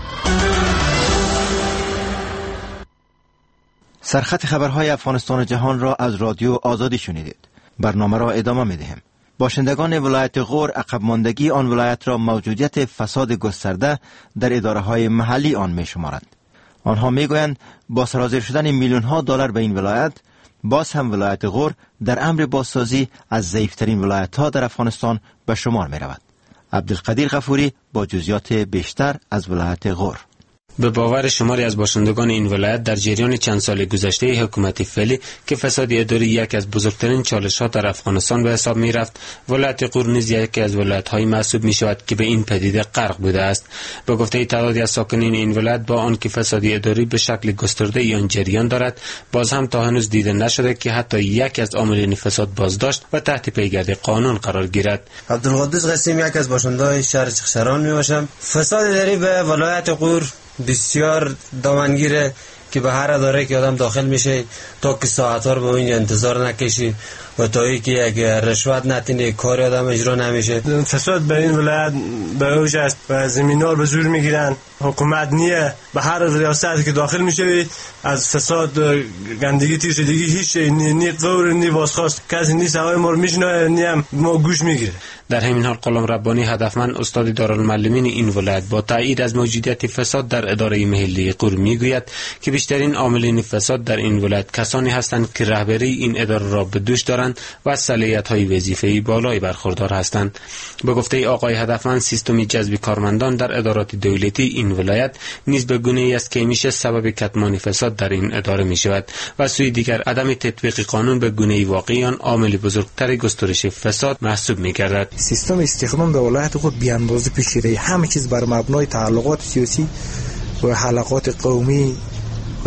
Speaker 1: سرخط خبرهای افغانستان و جهان را از رادیو آزادی شنیدید. برنامه را ادامه می‌دهیم. باشندگان ولایت غور عقب ماندگی آن ولایت را موجودیت فساد گسترده در اداره‌های محلی آن می‌شمارند. آنها می‌گویند با سرازیر شدن میلیون‌ها دلار به این ولایت، باز هم ولایت غور در امر بازسازی از ضعیف‌ترین ولایت‌ها در افغانستان به شمار می‌رود. عبدالقدیر غفوری با جزئیات بیشتر از ولایت غور.
Speaker 17: به باور شماری از باشندگان این ولایت در جریان چند سال گذشته حکومت فعلی که فساد اداری یک از بزرگترین چالش‌ها در افغانستان به حساب می‌رفت، ولایت غور نیز یکی از ولایت‌های محسوب می‌شود که به این پدیده غرق بوده است. به گفته تعدادی از ساکنین این ولایت، با آنکه فساد اداری به شکل گسترده آن جریان دارد، باز هم تا هنوز دیده نشده که حتی یکی از عاملین فساد بازداشت و تحت پیگرد قانون قرار گیرد.
Speaker 18: عبدالقدوس قسیم یک از باشنده‌های شهر چخشران میباشم. فساد اداری به ولایت غور بسیار دامنگیره که به هر اداره که آدم داخل میشه تا که ساعت‌ها رو به اینجا انتظار نکشی و تا اینکه یک رشوت نتینه کار آدم اجرا نمیشه.
Speaker 19: فساد به این ولایت به اوج است و زمین‌ها به زور میگیرن. حکومت نیه به هر ریاست که داخل میشه از فساد گندگی تیر شدگی هیچ نی قور نی واسخواست کسی نیست هوای ما رو میشنه نی هم ما گوش میگیره.
Speaker 17: در همین حال غلام ربانی هدفمند استاد دارالمعلمین این ولایت با تایید از موجودیت فساد در اداره محلی غور میگوید که بیشترین عاملین فساد در این ولایت کسانی هستند که رهبری این اداره را به دوش دارند و از صلاحیت‌های وظیفه‌ای بالای برخوردار هستند. به گفته آقای هدفمند، سیستم جذب کارمندان در ادارات دولتی این ولایت نیز به گونه‌ای است که میشه سبب کتمان فساد در این اداره میشود و سوی دیگر عدم تطبیق قانون به گونه‌ای واقعی آن عامل بزرگتر گسترش فساد محسوب می‌گردد.
Speaker 20: سیستم استخدام در ولایت خود بی‌اندازه پیش رفته، همه چیز بر مبنای تعلقات سیاسی و حلقات قومی و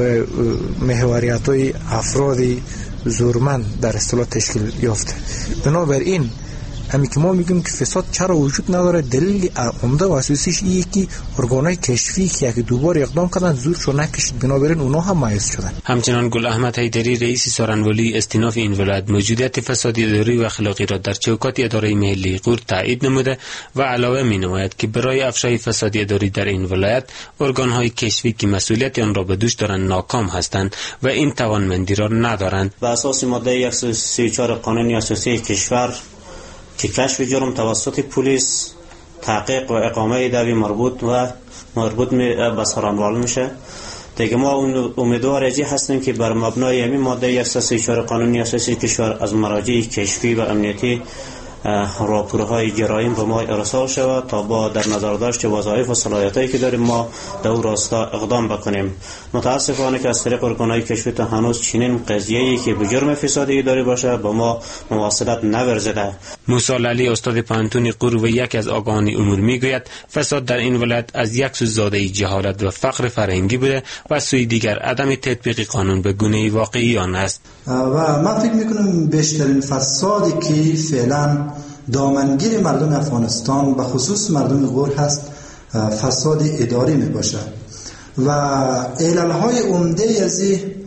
Speaker 20: محوریت‌های افراد زورمند در اصطلاح تشکیل یافته. بنابراین همین که ما میگیم که فساد چرا وجود نداره، دلیل عمده و اساسیش اینه که ارگان‌های کشفی که دوباره اقدام کردن زورشو نکشید، بنابراین اونها هم مایز شدن.
Speaker 17: همچنان گل احمد حیدری رئیس سارنوالی استیناف این ولایت موجودیت فسادی اداری و اخلاقی را در چوکات اداره محلی غور تایید نموده و علاوه می‌نماید که برای افشای فسادی اداری در این ولایت ارگان‌های کشفی که مسئولیت آن را به دوش دارند ناکام هستند و این توانمندی را ندارند.
Speaker 21: بر اساس ماده 134 قانون اساسی کشور که کشف جرم توسط پلیس، تحقیق و اقامه دعوی مربوط به سارنوال میشه دیگه، ما امیدوار هستیم که بر مبنای همین ماده 134 قانون اساسی کشور از مراجع کشفی و امنیتی راپورهای جرایم به ما ارسال شود تا با در نظر داشت وظایف و صلاحیتایی که داریم ما در اون راستا اقدام بکنیم. متاسفانه که از طریق ارگانهای کشفی تا هنوز چنین قضیه‌ای که به جرم فسادی اداری باشه با ما مواصلت نورزیده.
Speaker 17: موسی علی استاد پانتون غور و یکی از آگاهان امور میگوید فساد در این ولایت از یک سو زاده جهالت و فقر فرهنگی بوده و سوی دیگر عدم تطبیق قانون به گونه واقعی آن است.
Speaker 22: و من فکر میکنم بیشترین فسادی که فعلا دامنگیر مردم افغانستان به خصوص مردم غور هست فساد اداری می باشه و عللهای عمده از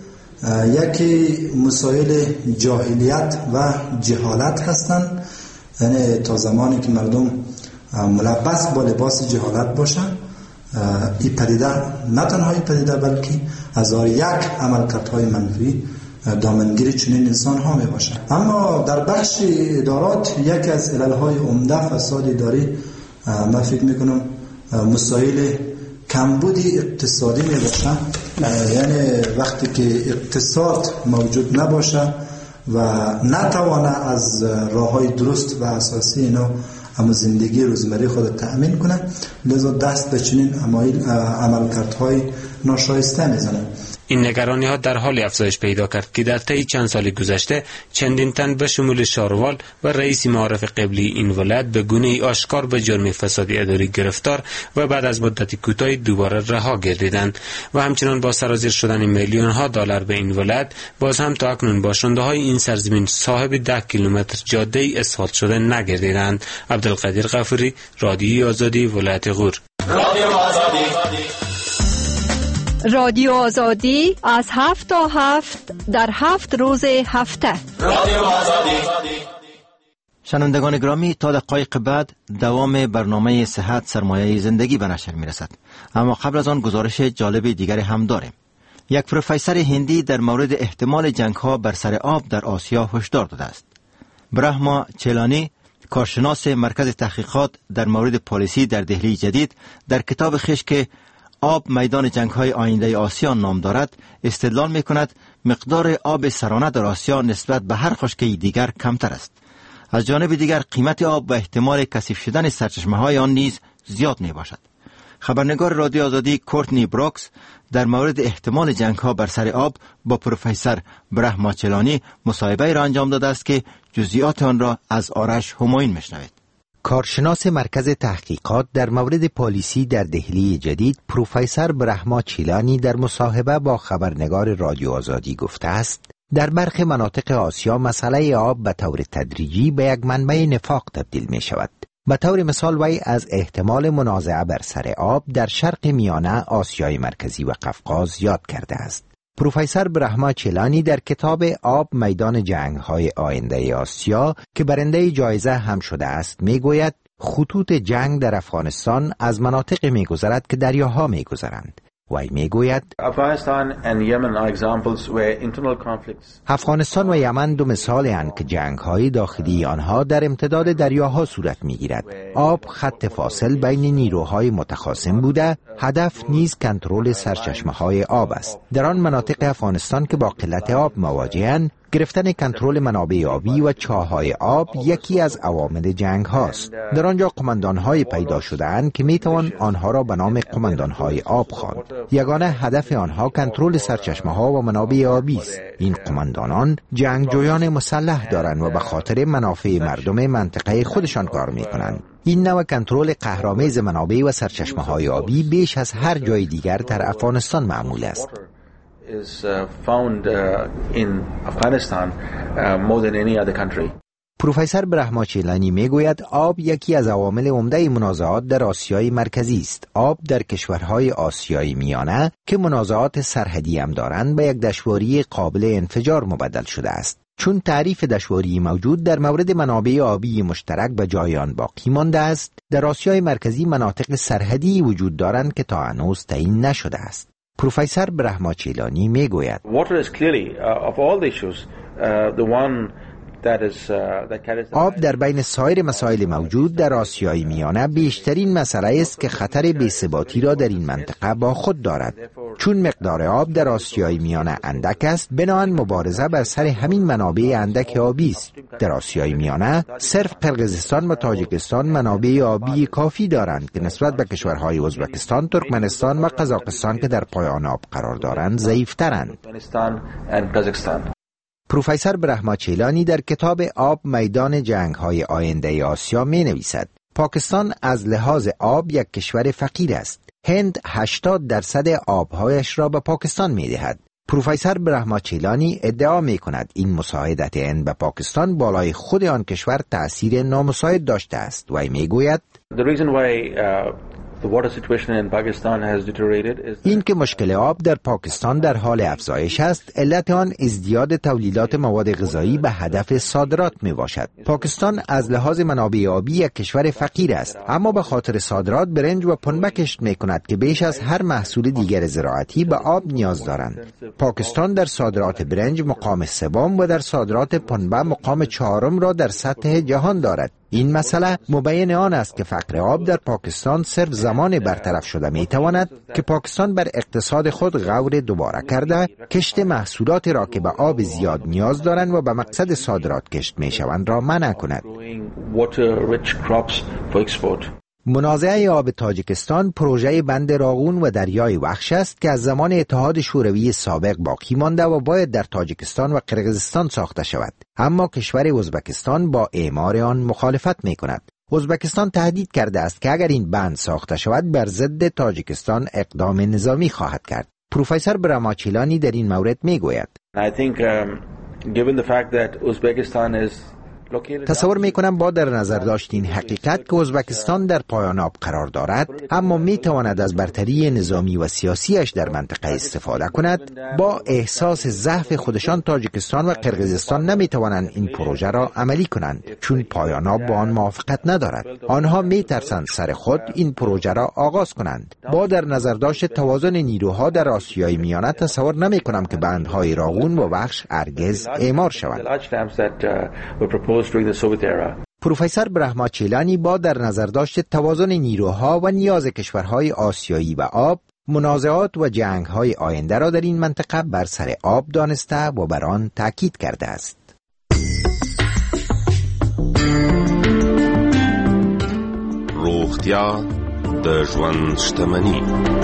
Speaker 22: یکی مسائل جاهلیت و جهالت هستند. یعنی تا زمانی که مردم ملبس با لباس جهالت باشن، این پدیده نه تنها این پدیده بلکه هزار یک عملکردهای منفی دامنگیر چنین انسان ها می باشه. اما در بخش ادارات یکی از عللهای عمده فساد اداری من فکر میکنم مسائل کمبودی اقتصادی می باشه. یعنی وقتی که اقتصاد موجود نباشه و نتوانه از راههای درست و اساسی اینا اما زندگی روزمره خود تأمین کنه، لذا دست به چنین عملکردهای ناشایسته میزنه.
Speaker 17: این نگرانی ها در حال افزایش پیدا کرد که در طی چند سال گذشته چندین تن به شمول شاروال و رئیس معارف قبلی این ولایت به گونه آشکار به جرم فسادی اداری گرفتار و بعد از مدت کوتاهی دوباره رها گردیدند و همچنان با سرازیر شدن میلیون ها دلار به این ولایت باز هم تا اکنون باشنده های این سرزمین صاحب 10 کیلومتر جاده اسفالت شده نگردیدند. عبدالقادر غفوری، رادیوی آزادی، ولایت غور.
Speaker 14: رادیو آزادی از 7 تا 7 در 7 روز هفته.
Speaker 1: شنوندگان گرامی، تا دقایق بعد دوام برنامه صحت سرمایه زندگی به نشر میرسد، اما قبل از آن گزارش جالب دیگر هم داریم. یک پروفسور هندی در مورد احتمال جنگ ها بر سر آب در آسیا هشدار داده است. برهما چلانی، کارشناس مرکز تحقیقات در مورد پالیسی در دهلی جدید، در کتاب خویش که آب میدان جنگ‌های آینده آسیا نام دارد استدلال می‌کند مقدار آب سرانه در آسیا نسبت به هر خشکی دیگر کمتر است. از جانب دیگر قیمت آب و احتمال کثیف شدن سرچشمه‌های آن نیز زیاد میباشد. خبرنگار رادیو آزادی کورتنی بروکس در مورد احتمال جنگ‌ها بر سر آب با پروفسور برهما چلانی مصاحبه را انجام داده است که جزئیات آن را از آرش همایون میشنوید.
Speaker 23: کارشناس مرکز تحقیقات در مورد پالیسی در دهلی جدید پروفسور برهما چیلانی در مصاحبه با خبرنگار رادیو آزادی گفته است در برخی مناطق آسیا مسئله آب به طور تدریجی به یک منبع نفاق تبدیل می شود. به طور مثال وی از احتمال منازعه بر سر آب در شرق میانه، آسیای مرکزی و قفقاز یاد کرده است. پروفسور برهما چیلانی در کتاب آب میدان جنگ‌های آینده آسیا که برنده جایزه هم شده است میگوید خطوط جنگ در افغانستان از مناطق میگذرد که دریاها میگذرند. وی میگوید افغانستان و یمن دو مثالند که جنگ‌های داخلی آنها در امتداد دریاها صورت میگیرد. آب خط فاصل بین نیروهای متخاصم بوده، هدف نیز کنترل سرچشمه‌های آب است. در آن مناطق افغانستان که با قلت آب مواجه‌اند، گرفتن کنترل منابع آبی و چاه‌های آب یکی از عوامل جنگ هاست. در آنجا قماندان‌های پیدا شده‌اند که میتوان آنها را به نام قماندان‌های آب خواند. یگانه هدف آنها کنترل سرچشمه‌ها و منابع آبی است. این قماندانان جنگجویان مسلح دارند و به خاطر منافع مردم منطقه خودشان کار می‌کنند. این نوع کنترل قهرآمیز منابع و سرچشمه‌های آبی بیش از هر جای دیگر در افغانستان معمول است.
Speaker 24: is found in Afghanistan more than any other country.
Speaker 23: پروفسور برهماچیلانی میگوید آب یکی از عوامل عمده منازعات در آسیای مرکزی است. آب در کشورهای آسیای میانه که منازعات سرحدی هم دارند به یک دشواری قابل انفجار مبدل شده است. چون تعریف دشواری موجود در مورد منابع آبی مشترک به جای آن باقی مانده است، در آسیای مرکزی مناطق سرحدی وجود دارند که تا هنوز تعیین نشده است. پروفسور برهماچیلانی میگوید آب در بین سایر مسائل موجود در آسیای میانه بیشترین مسئله است که خطر بی‌ثباتی را در این منطقه با خود دارد. چون مقدار آب در آسیای میانه اندک است، بنابراین مبارزه بر سر همین منابع اندک آبی است. در آسیای میانه صرف قرقیزستان و تاجیکستان منابع آبی کافی دارند که نسبت به کشورهای ازبکستان، ترکمنستان و قزاقستان که در پایان آب قرار دارند ضعیف‌ترند. پروفسور برهماچیلانی در کتاب آب میدان جنگ‌های آینده آسیا می‌نویسد پاکستان از لحاظ آب یک کشور فقیر است. هند 80% آبهایش را به پاکستان می‌دهد. پروفسور برهماچیلانی ادعا می‌کند این مساعدت هند به پاکستان بالای خود آن کشور تأثیر نامساعد داشته است و می‌گوید این که مشکل آب در پاکستان در حال افزایش است، علت آن ازدیاد تولیدات مواد غذایی به هدف صادرات می باشد. پاکستان از لحاظ منابع آبی یک کشور فقیر است، اما به خاطر صادرات برنج و پنبه کشت می کند که بیش از هر محصول دیگر زراعتی به آب نیاز دارند. پاکستان در صادرات برنج مقام سوم و در صادرات پنبه مقام چهارم را در سطح جهان دارد. این مسئله مبین آن است که فقر آب در پاکستان صرف زمان برطرف شده می تواند که پاکستان بر اقتصاد خود غور دوباره کرده، کشت محصولات را که به آب زیاد نیاز دارند و به مقصد صادرات کشت می شوند را منع کند. منازعه آب تاجیکستان پروژه بند راغون و دریای وخش است که از زمان اتحاد شوروی سابق باقی مانده و باید در تاجیکستان و قرقیزستان ساخته شود، اما کشور ازبکستان با اعمار آن مخالفت می کند. ازبکستان تهدید کرده است که اگر این بند ساخته شود بر ضد تاجیکستان اقدام نظامی خواهد کرد. پروفسور برهماچیلانی در این مورد می گوید تصور می کنم با در نظر داشت این حقیقت که ازبکستان در پایان آب قرار دارد اما می تواند از برتری نظامی و سیاسیش در منطقه استفاده کند، با احساس ضعف خودشان تاجیکستان و قرقیزستان نمی توانند این پروژه را عملی کنند چون پایان آب با آن موافقت ندارد. آنها می ترسند سر خود این پروژه را آغاز کنند. با در نظر داشت توازن نیروها در آسیای میانه تصور نمی کنم که بندهای راغون و وخش هرگز اعمار شوند. پروفسور برهماچیلانی با در نظر داشت توازن نیروها و نیاز کشورهای آسیایی به آب، منازعات و جنگ‌های آینده را در این منطقه بر سر آب دانسته و بر آن تاکید کرده است.
Speaker 3: روغتیا د ژوند شتمنی.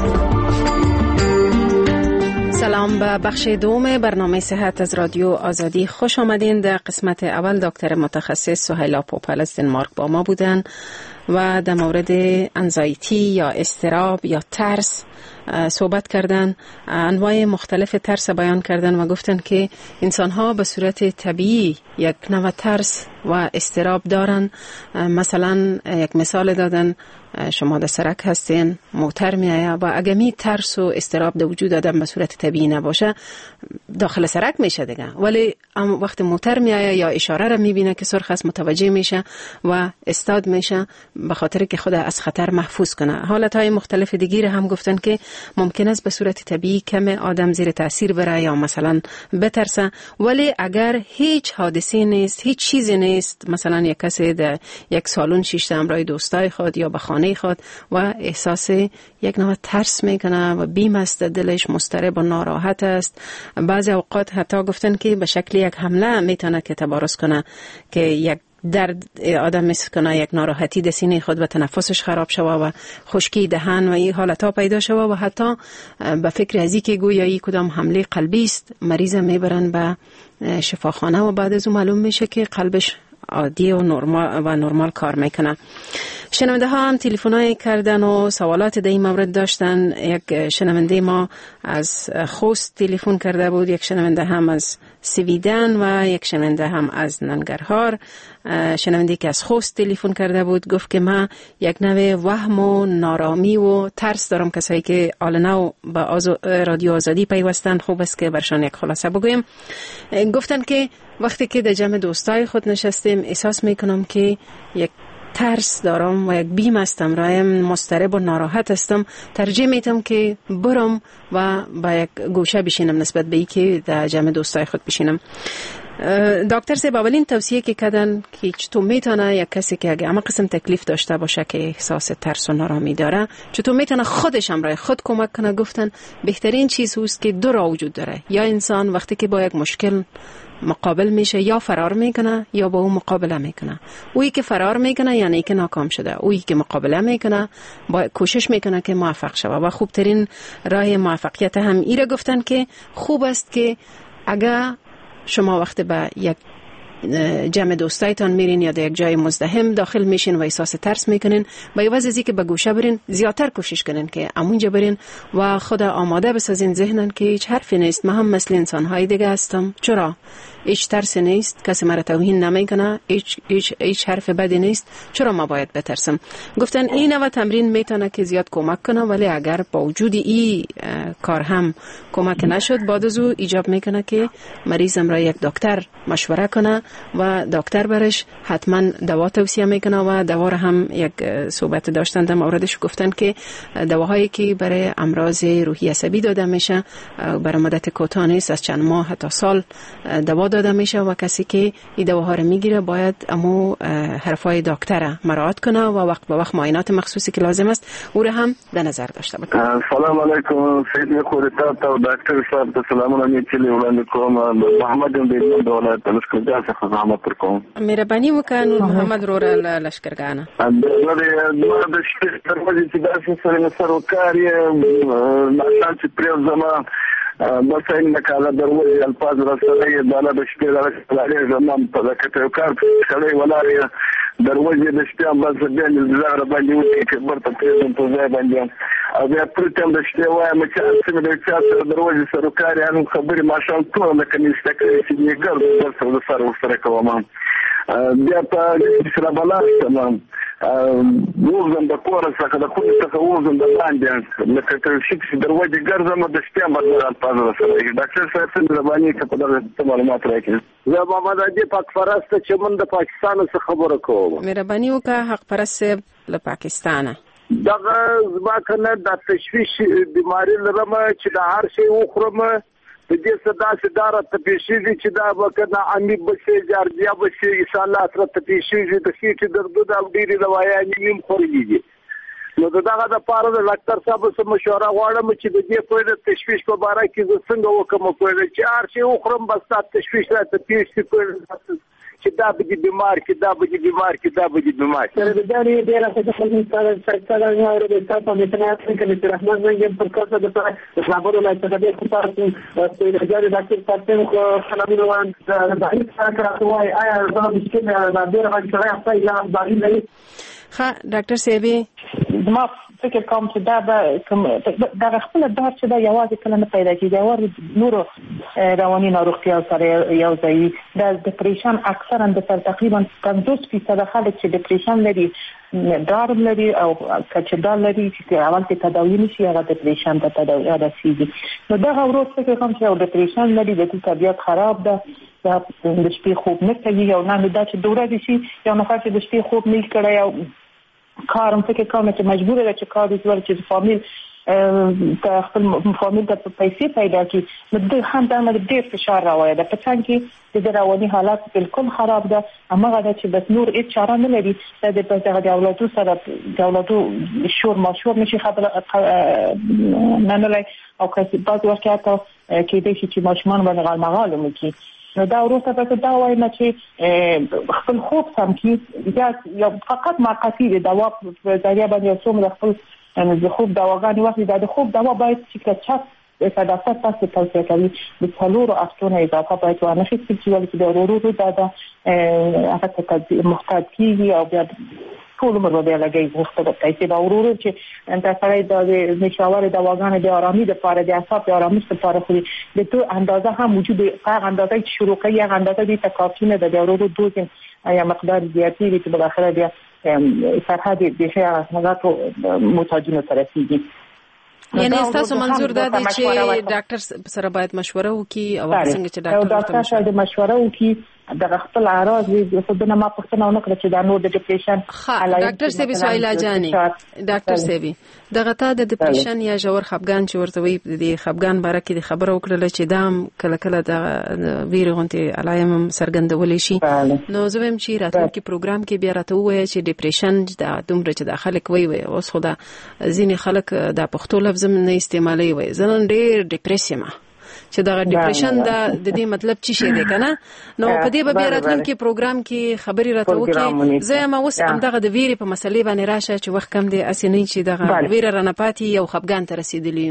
Speaker 4: سلام، به بخش دوم برنامه صحت از رادیو آزادی خوش آمدین. در قسمت اول دکتر متخصص سهیلا پوپل از دنمارک با ما بودن و در مورد انزایتی یا اضطراب یا ترس صحبت کردن. انواع مختلف ترس بیان کردن و گفتن که انسان ها به صورت طبیعی یک نوع ترس و اضطراب دارن. مثلا یک مثال دادن، شما در سرک هستین، موتر می آید و اگر می ترس و اضطراب در وجود آدم به صورت طبیعی نباشه داخل سرک میشه دیگه، ولی وقت موتر می آید یا اشاره را می بینه که سرخ است متوجه میشه و استاد میشه به خاطر که خود از خطر محفوظ کنه. حالت های مختلف دیگه هم گفتن که ممکن است به صورت طبیعی کم آدم زیر تاثیر بره یا مثلا بترسه، ولی اگر هیچ حادثه نیست، هیچ چیزی نیست، مثلا یک کسی در یک سالن شیشته همراه دوستای خود یا به خانه خود و احساس یک نوع ترس میکنه و بیم است، دلش مضطرب و ناراحت است. بعضی اوقات حتی گفتن که به شکل یک حمله میتونه که تبارز کنه که یک درد آدم مثل کنه، یک ناراحتی در سینه خود و تنفسش خراب شوه و خشکی دهن و این حالت ها پیدا شوه و حتی به فکر ازی که گویایی کدام حمله قلبی است مریض میبرن به شفاخانه و بعد از اون معلوم میشه که قلبش عادی و نرمال کار میکنه. شنونده ها هم تلفن‌های کردن و سوالات در این مورد داشتن. یک شنونده ما از خوست تلفن کرده بود، یک شنونده هم از سویدن و یک شنونده هم از ننگرهار. شنونده که از خوست تلفن کرده بود گفت که من یک نوع وهم و نارامی و ترس دارم. کسایی که آل نو به رادیو آزادی پیوستن خوب است که برشان یک خلاصه بگویم. گفتن که وقتی که در جمع دوستای خود نشستیم احساس میکنم که یک ترس دارم و یک بیم هستم، رایم مضطرب و ناراحت هستم. ترجیح میدم که برم و با یک گوشه بشینم نسبت به ای که در جمع دوستای خود بشینم. دکتر صاحب، اولین توصیه که کردن که چطور میتونه یک کسی که اگه اما قسم تکلیف داشته باشه که احساس ترس و نارامی داره چطور میتونه خودش همراه خود کمک کنه، گفتن بهترین چیز اوست که دو راه وجود داره. یا انسان وقتی که با یک مشکل مقابل میشه یا فرار میکنه یا با اون مقابله میکنه. اویی که فرار میکنه یعنی که ناکام شده، اویی که مقابله میکنه با کوشش میکنه که موفق شوه. و خوبترین راه موفقیت هم ایره گفتن که خوب است که اگر شما وقت به یک جمع دوستایتان میرین یا در یک جای مزدحم داخل میشین و احساس ترس میکنین، با عوض از اینکه به گوشه برین زیادتر کوشش کنین که امونجا برین و خود آماده بسازین ذهنن که هیچ حرفی نیست، من هم مثل انسانهای دیگه هستم. چرا؟ هیچ ترسی نیست، کسی مرا توهین نمیکنه، هیچ حرف بدی نیست، چرا ما باید بترسم؟ گفتن این نوع تمرین میتونه که زیاد کمک کنه، ولی اگر با وجود این کار هم کمک نشد بعد از او ایجاب میکنه که مریضم را یک دکتر مشوره کنه و دکتر برش حتما دوا توصیه میکنه و دوا را هم یک صحبت داشتن در موردش. گفتن که دواهایی که برای امراض روحی عصبی داده میشه برای مدت کوتاه نیست، از چند ماه حتی سال دوا داده میشه و کسی که این دواها رو میگیره باید امو حرفای دکتر مراعات کنه و وقت به وقت معاینات مخصوصی که لازم است او رو هم در نظر داشته باشه.
Speaker 6: سلام علیکم سید خودت تا دکتر صاحب سلامونه میچلی وړاندې کوم. محمد دې د ولایت لشکرګاه څخه زحمت ورکوم.
Speaker 4: مهرباني وکړه محمد رور لشکرګاه.
Speaker 6: د شپې تر ورځې چې داسې سره سروکار یې نشان چې پرې زما بس این کالا دروازه الفاظ رساله بالا د شپې راځي زمام په دکته کار خلای ولاري دروازه د شپې بس بیا د زهر باندې وتی چې برته پرېږدم په ځای باندې او بیا پرته د شپې وایم چې څنګه د چا دروازه سروکار یې خبرې ماشال ټول لکه نشته چې یې ګرځي د سره سره کوم بیا په سره بلاستم وزن د کور څخه د خپل څخه وزن د باندې لکه چې دروازه ګرځم د شپې باندې الفاظ رسوي. ډاکټر صاحب څنګه باندې په دغه معلومات راکړي. زه محمد عادي پاک فرست چې من د پاکستان څخه خبره کوم.
Speaker 4: مهرباني وکړه حق پرست له پاکستانه.
Speaker 6: دغه زما کنه د تشویش بیماری لرم چې د هر شی وخورم د دې صدا سدار ته پیشيږي چې دا وکنه امي بشي جارجیا بشي ان شاء الله تر ته پیشيږي د سیټ درد د ډيري روایت نیم خوريږي. نو دغه د پاره د ډاکټر صاحب سره مشوره غواړم چې د دې په اړه تشویش په اړه کې څنګه وکم په اړه چې هر شي وخورم بس تشویش راته پیشي په چې دا به بیمار کې دا به بیمار کې دا به بیمار سره د دې ډیره څه خپل سره نه اوري تاسو په متنه کې چې رحمان زنګ په کارته د خبرو لا څه دې په تاسو د جاري ډاکټر تاسو سلام روان د هیڅ سره کوي آیا دا مشکل دا ډیره غوښتنه خپل یا باندې لري.
Speaker 4: ډاکټر سیبي
Speaker 8: ما فکر کوم چې دا د خپل دار چې دا یوازې کله نه پیدا کیږي او نور رواني ناروغتیا سره یو ځای د ډیپریشن اکثرا د تقریبا 50% خلک چې ډیپریشن لري دار لري او چې دا لري چې اول کې تداوی نشي هغه ډیپریشن ته تداوی راسي. نو دا غوړو فکر کوم چې ډیپریشن لري د طبيعت خراب ده د شپې خوب نه کوي او نه دا چې دوره دي شي یا نه چې د شپې خوب نه کړي او کارم فکر کوم چې مجبور ده چې کار دې ور چې فامیل ته خپل فامیل ته پیسې پیدا کړي. نو د هم د ډېر فشار راوړي د پټان کې د رواني حالات بالکل خراب ده. هغه د چې بس نور هیڅ چاره نه لري د اولادو سره د اولادو شور ماشور نشي خبره نه لري او کله بعض وختات کې د شي چې ماشومان باندې غلمغال وکړي. نو دا وروسته به دا وایم چې خپل خوب سم کې یا فقط معقتی د دوا په ذریعہ باندې څومره خپل د خوب دواګانې واخلي. د خوب دوا باید چې چا صداقت تاسو توصیه کوي د څلورو افتونه اضافه باید ونه شي چې د ورورو دا هغه ته محتاج کیږي او بیا ټول عمر به لګي وخت به پیسې به ورور چې انت سره د نشاور دواګانې د آرامي لپاره د اعصاب د آرامش لپاره خو د تو اندازه هم وجود هغه اندازه چې شروع کوي هغه اندازه د تکافینه د ورور دوز یا مقدار زیاتی وي چې په اخر بیا سرحد د شیا حالاتو محتاجینو سره کیږي.
Speaker 4: یعنی تاسو منظور دا دی چې ډاکټر سره باید مشوره وکړي او څنګه چې
Speaker 8: ډاکټر سره د مشوره وکړي د خپل اعراض د ما پښتنه ونه کړ چې دا نور د ډیپریشن
Speaker 4: ډاکټر سیبي سوایلا جاني ډاکټر سیبي دغه تا د ډیپریشن یا ژور خفګان چې ورته وي د خفګان باره کې د خبره وکړه چې دام کله کله د ویره غونټي علایم سرګندول شي نو زه هم چې راتلونکي پروګرام کې بیا راته وایي چې ډیپریشن د دومره چې د خلک وي اوس خو دا ځینې خلک د پښتو لفظ نه استعمالوي وي زنه ډېر ډیپریسیما چې دا ډیپریشن د دې مطلب څه شي دی کنه نو په دې به راتلونکي پروګرام کې خبري راته وکړي زه ما اوس همدغه د ویرې په مسلې باندې راشه چې وخت کم دی اسنه چې دغه ویره رانه پاتې یو خفګان ته رسیدلی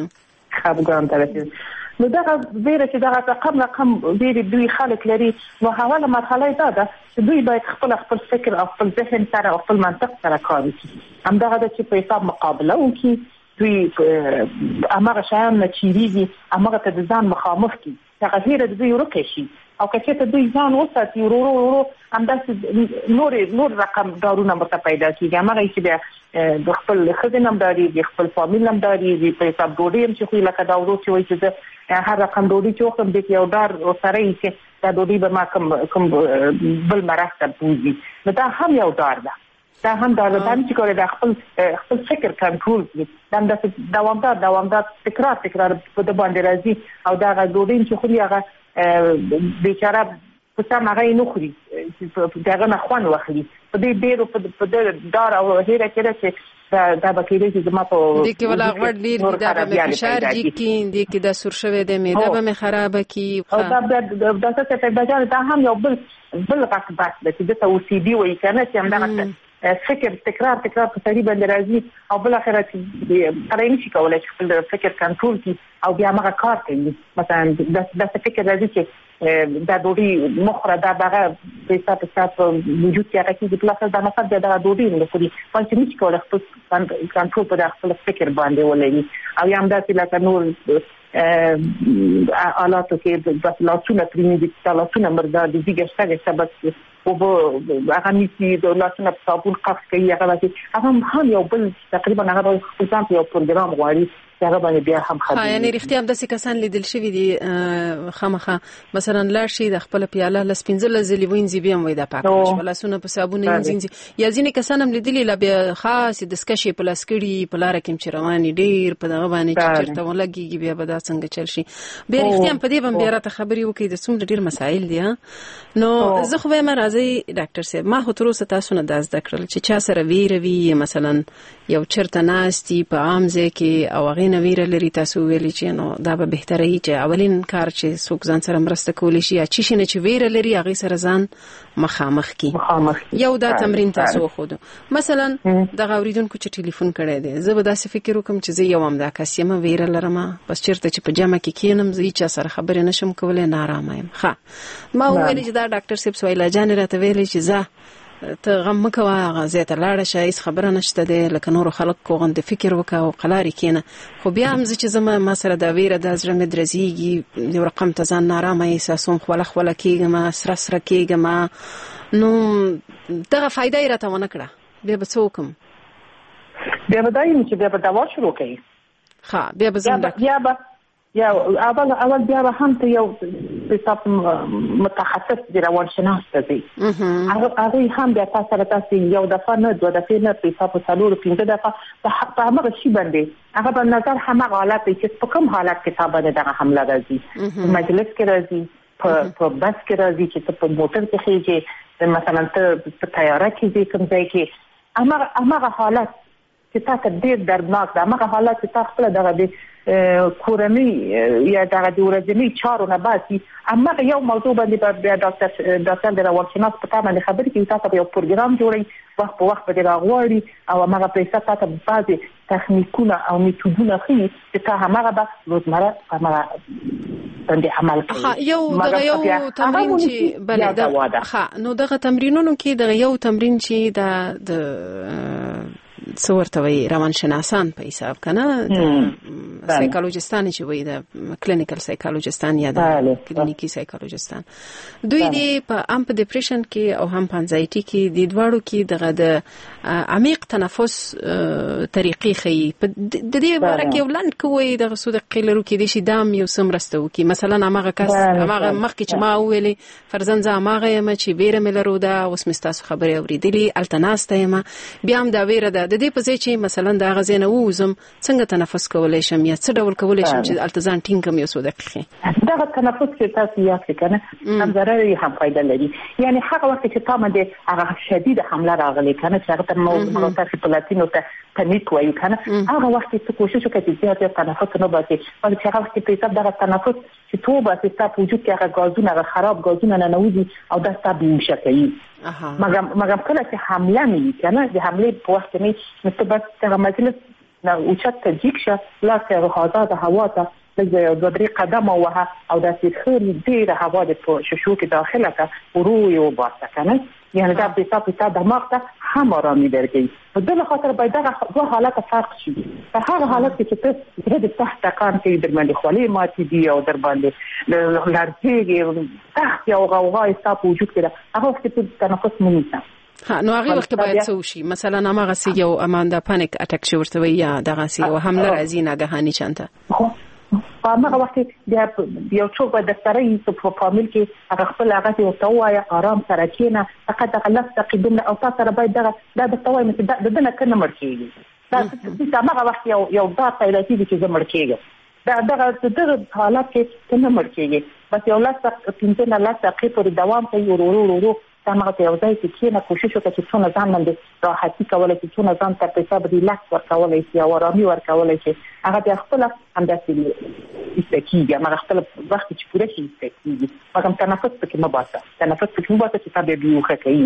Speaker 8: نو دغه ویره چې دغه رقم ویرې دوی خلک لري نو حواله مرحله ده چې دوی باید خپل فکر او خپل ذهن سره او خپل منطق سره کار وکړي همدغه د چې په حساب مقابله وکړي دوی امغه شایان چیریږي امغه ته د ځان مخامخ کی هغه هیره د دوی ورکه شي او که ته دوی ځان وساتي ورو همداسې نور رقم دارونه مرته پیدا کیږي امغه چې د خپل خزینم داري د خپل فامیلم داري د په حساب ډوډۍ هم چې خو لکه دا ورو چې وایي چې هر رقم ډوډۍ چې وخت د یو دار سره یې چې دا ډوډۍ به ما کوم بل مرسته بوزي نو دا هم یو دار ده دا هم دا چې کوي د خپل فکر کنټرول کړي دا دوامدار تکرار په د باندې راځي او دا غوډین چې خو هغه بیچاره په سم هغه نه خوري دغه نه خوان واخلي په دې ډیرو په دار او هیره کې دا بکیری چې زما په
Speaker 4: دې کې ولا غوړ ډیر دا به فشار دي کې دې کې د سور شوی د معده به خراب کی
Speaker 8: او دا څه ته دا هم یو بل غټ د چې د OCD وایي کنه چې همدغه فکر تکرار په سړي باندې راځي او بل اخر چې اړای نشي کولای چې خپل فکر کنټرول کړي او بیا هغه کار کوي مثلا د فکر راځي چې دا ډوډۍ مخره دا هغه په حساب وجود کې هغه چې په لاسه دا مثلا دا ډوډۍ نه کوي چې نشي کولای خپل کنټرول په خپل فکر باندې ولري او یم داسې لکه نور آلاتو کې د لاسونو پرېمې د لاسونو مردا د دیګشتګه سبب او هغه نيسي د لاسونو په صابون قف کوي هغه هم یو بل تقریبا هغه خپل ځان یو پروګرام غواړي هغه باندې بیا هم خبرې
Speaker 4: یعنی رښتیا هم د کسان لیدل شوی دي خامخه مثلا لاشي د خپل پیاله لسپینځل زلیوین زی بیم وای د پاک لاسونه په صابون انځي یا ځینې کسان هم لیدلی لا بیا خاص د سکشي په لاسکړي په لار کې چې رواني ډیر په دغه باندې چې چرته ولګي بیا به دا څنګه چل شي بیا رښتیا په دې باندې راته خبري وکي د څومره ډیر مسایل دي نو زه خو به راځي ډاکټر صاحب ما هو تر اوسه تاسو نه داس دکړل چې چا سره ویروي مثلا یو چرته ناشتي په عام ځای کې او غي نویره لري تاسو ویلي چې نو دا به بهتره وي چې اولین کار چې څوک ځان سره مرسته کولی شي یا چې شنه چې ویره لري هغه سره ځان مخامخ کی یو دا تمرین تاسو خود مثلا د غوریدونکو چې ټلیفون کړی دی زه به داسې فکر وکم چې زه یو هم دا کسیمه ویره لرم بس چیرته چې په جمع کې کینم زه چې سره خبرې نشم کولای نارامه یم ښه ما ویلي چې دا ډاکټر صاحب سویلا جان راته ویلي چې زه ته غم مکوه غزه ته لاړه شې هیڅ خبره نشته ده لکه نور خلک کوغند فکر وکاو قلاري کینه خو بیا هم چې زما ما سره دا ویره د زړه مې درزيږي یو رقم ته ځان نارامه احساسوم خلخ کېږم سره کېږم نو دغه فائدہ یې راته ونه کړه بیا به څوکم
Speaker 8: بیا به دایم چې بیا به دوا شروع کړي
Speaker 4: ها بیا به زنده
Speaker 8: یا اول بیا هم ته یو حساب متخصص دی روانشناس دی هغه هم بیا تاسو یو دفعه نه دوه دفعه نه په حساب څلور پنځه دفعه په حق هغه شی باندې هغه په نظر هم حالات چې په کوم حالات کې تابع دغه حمله راځي مجلس کې راځي په بس کې راځي چې په موټر کې خېږي مثلا ته په طیاره کې کوم ځای کې هغه حالات چې تاسو ډیر دردناک ده هغه حالت چې تاسو خپل دغه کورنۍ یا دغه د ورځني چارو نه باسي هغه یو موضوع باندې بیا ډاکټر د روانشناس په تمه خبرې کوي تاسو یو پروګرام جوړي وخت په وخت به راغوري او هغه په اساس تاسو بعضي تخنیکونه او میتودونه خي چې تاسو هغه به روزمره باندې عمل کوي
Speaker 4: یو تمرین چې بل نو دغه تمرینونو کې دغه یو تمرین چې د څورتوي روانشناسان په حساب کنه سایکولوژیستان چې وایي د کلینیکل سایکولوژیستان یا د کلینیکی سایکولوژیستان دوی دی په ام په ډیپریشن کې او هم په انزایټي کې د دواړو کې دغه د عمیق تنفس طریقې خي د دې باره کې ولند کوي د غسود قیلرو کې د شي دام یو سمرستو کې مثلا هغه کس هغه مخکې چې ما ویلې فرزند هغه یم چې ویره ملرو دا اوس مستاسو خبرې اوریدلې التناسته یم بیا هم دا ویره د دې په ځای چې مثلا دا غزنه ووزم څنګه تنفس کولای شم یا څه ډول کولای شم چې التزام ټینګم یو څو دقیقې
Speaker 8: دا تنفس چې تاسو یې کنه هم ضرر هم فائدہ لري یعنی هغه وخت چې تاسو د هغه شدید حمله راغلی کنه چې هغه موضوع تاسو په لاتینو ته پنیک وایي کنه هغه وخت چې کوشش وکړئ چې زیات تنفس نه باسي او چې هغه وخت په حساب دغه تنفس چې توبه چې تاسو وجود کې هغه غازونه هغه خراب غازونه نه نوځي او دا تاسو مشکلي مګر کله چې حمله می کنه د حمله په وخت کې مستبد هغه مجلس نه اوچت تجیکشه لکه آزاد هوا ته د دوه قدم وها او د سیخري ډیره هوا د ششو کې داخله کا وروي او باسه کنه یعنی دا به تاسو د دماغ ته هم آرامي درګي په دغه خاطر باید دا دوه حالات فرق شي په هغه حالت کې چې ته د تحت کار کې در باندې خولي ماتي دي او در باندې لړزيږي تحت یو غوغای تاسو وجود کړه هغه چې تنفس مونږه
Speaker 4: نو هغه وخت باید څه وشي مثلا هغه سی یو اماندا پانیک اٹیک شي ورته یا دغه سی یو حمله راځي ناګهاني چانته
Speaker 8: په هغه وخت بیا یو څوک د سره په فامیل کې هغه خپل هغه ته توای آرام سره کېنه فقط غلط تقدم او تاسو سره باید دا د توای مې د دنه کنه مرکیږي دا هغه وخت یو دا پیدا کیږي چې زمړ کېږي دغه حالت کې کنه مرکیږي بس یو لاس پینځه نه لاس کې پر دوام کوي ورو تمغه یو ځای کې نه کوشش وکړي چې څونه ځان باندې راحتي کولای شي څونه ځان ته په حساب ریلاکس ورکولای شي او آرامي ورکولای شي هغه د خپل همداسې استکیږي هغه خپل وخت چې پوره شي استکیږي هغه تنفس پکې مباسه چې تاسو به کوي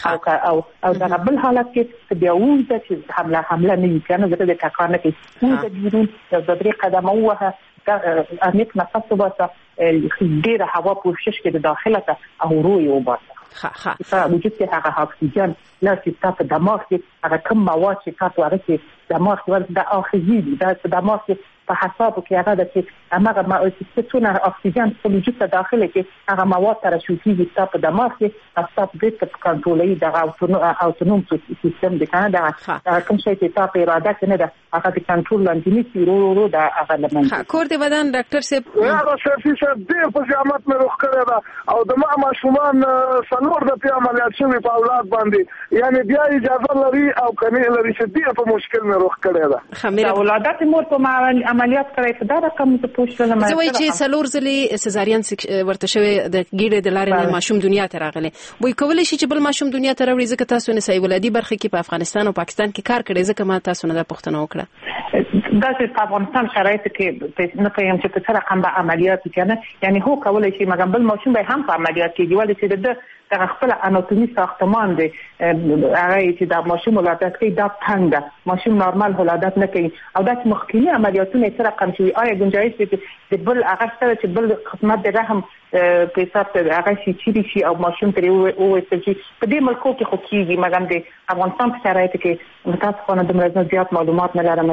Speaker 8: او دا بل حالت کې بیا وځي چې حمله نه کنه زه د تکانه کې وځي بیرون د درې قدمه وه عمیق نفس وباسه ډیره هوا پوشش کې د داخله ته او روی وباسه په وجود کې هغه اکسیجن نه چې تاسو دماغ کې هغه کوم مواد چې تاسو هغه کې دماغ کې د اخیزي د دماغ کې په حساب کې هغه د چې هغه څونه اکسیجن په وجود ته داخله کې هغه مواد تر شو کېږي تاسو دماغ کې تاسو د کنټرولي د اوتونوم سیستم د کنه دا کوم شی چې تاسو اراده کنه دا هغه د کنټرول لاندې نیسي ورو دا هغه لمن
Speaker 4: کور دی بدن ډاکټر صاحب
Speaker 6: هغه شفي شه ډېر په جامات مې روخ کړی دا او د ما شومان سنور د په عملیات شوی په اولاد باندې یعنی بیا اجازه لري او کني لري چې ډېر په مشکل مې روخ کړی دا
Speaker 8: خمیره اولادات مور په عملیات کړی په دا رقم ته پوښتنه ما
Speaker 4: زوی چې سلور زلی سزارین ورته شوی د ګیډه د لارې نه ماشوم دنیا ته راغلی وای کولای شي چې بل ماشوم دنیا ته راوړي ځکه تاسو نه صحیح ولادي برخه کې په افغانستان او پاکستان کې کار کړی ځکه ما تاسو نه د پښتنه وکړه
Speaker 8: دا چې په افغانستان شرایط کې نه پېم چې په رقم به عملیات کنه یعنی هو کولای شي مګر بل ماشوم به هم په عملیات کې دیواله چې د خپل اناتومي ساختمان دی هغه چې د ماشوم ولادت کې دا څنګه ماشوم نورمال ولادت نه کوي او دا چې مخکینی عملیاتونه سره رقم شوی آیا گنجایش دي چې بل هغه سره چې بل خدمت د رحم په حساب ته هغه شي او ماشوم ترې او چې په دې ملکو کې خو کېږي مګر د افغانستان په شرایط کې متاسفانه د مرزه زیات معلومات نه لرم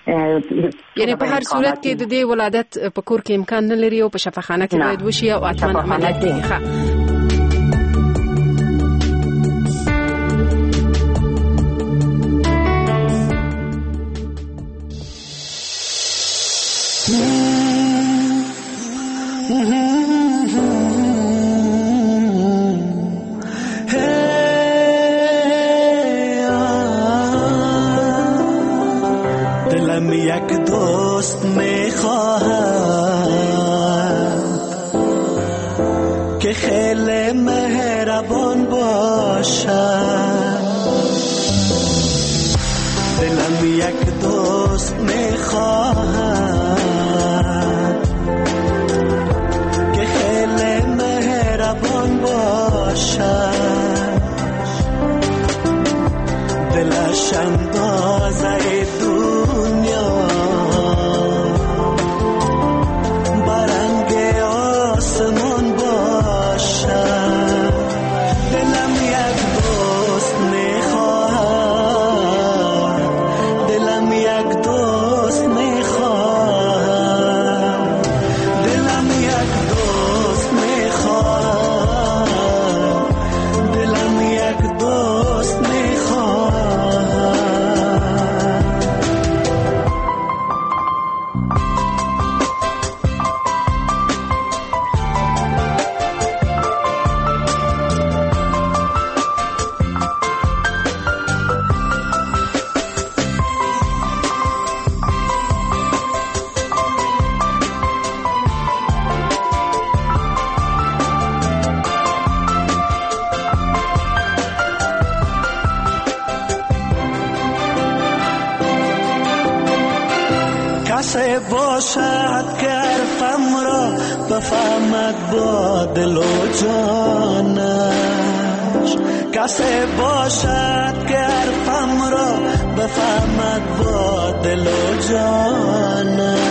Speaker 8: چې
Speaker 4: یعنی په هر صورت کې د دې ولادت په کور کې امکان نه لري او په شفاخانه کې باید وشي او اتمن عملیات کېږي
Speaker 9: دلم یک دوست میخواهد که خیلی مهربان باشد دلم یک دوست میخواهد که خیلی مهربان باشد، دلش اندازه دنیا برنگ آسمان باشد. دلم یک دوست میخواهد، دلم یک دوست میخواهد، دلم یک دوست میخواهد، دلم یک دوست میخواهد. کسی باشد که حرفم را بفهمد با دل و جانش، کسی باشد که حرفم را بفهمد با دل و جانش.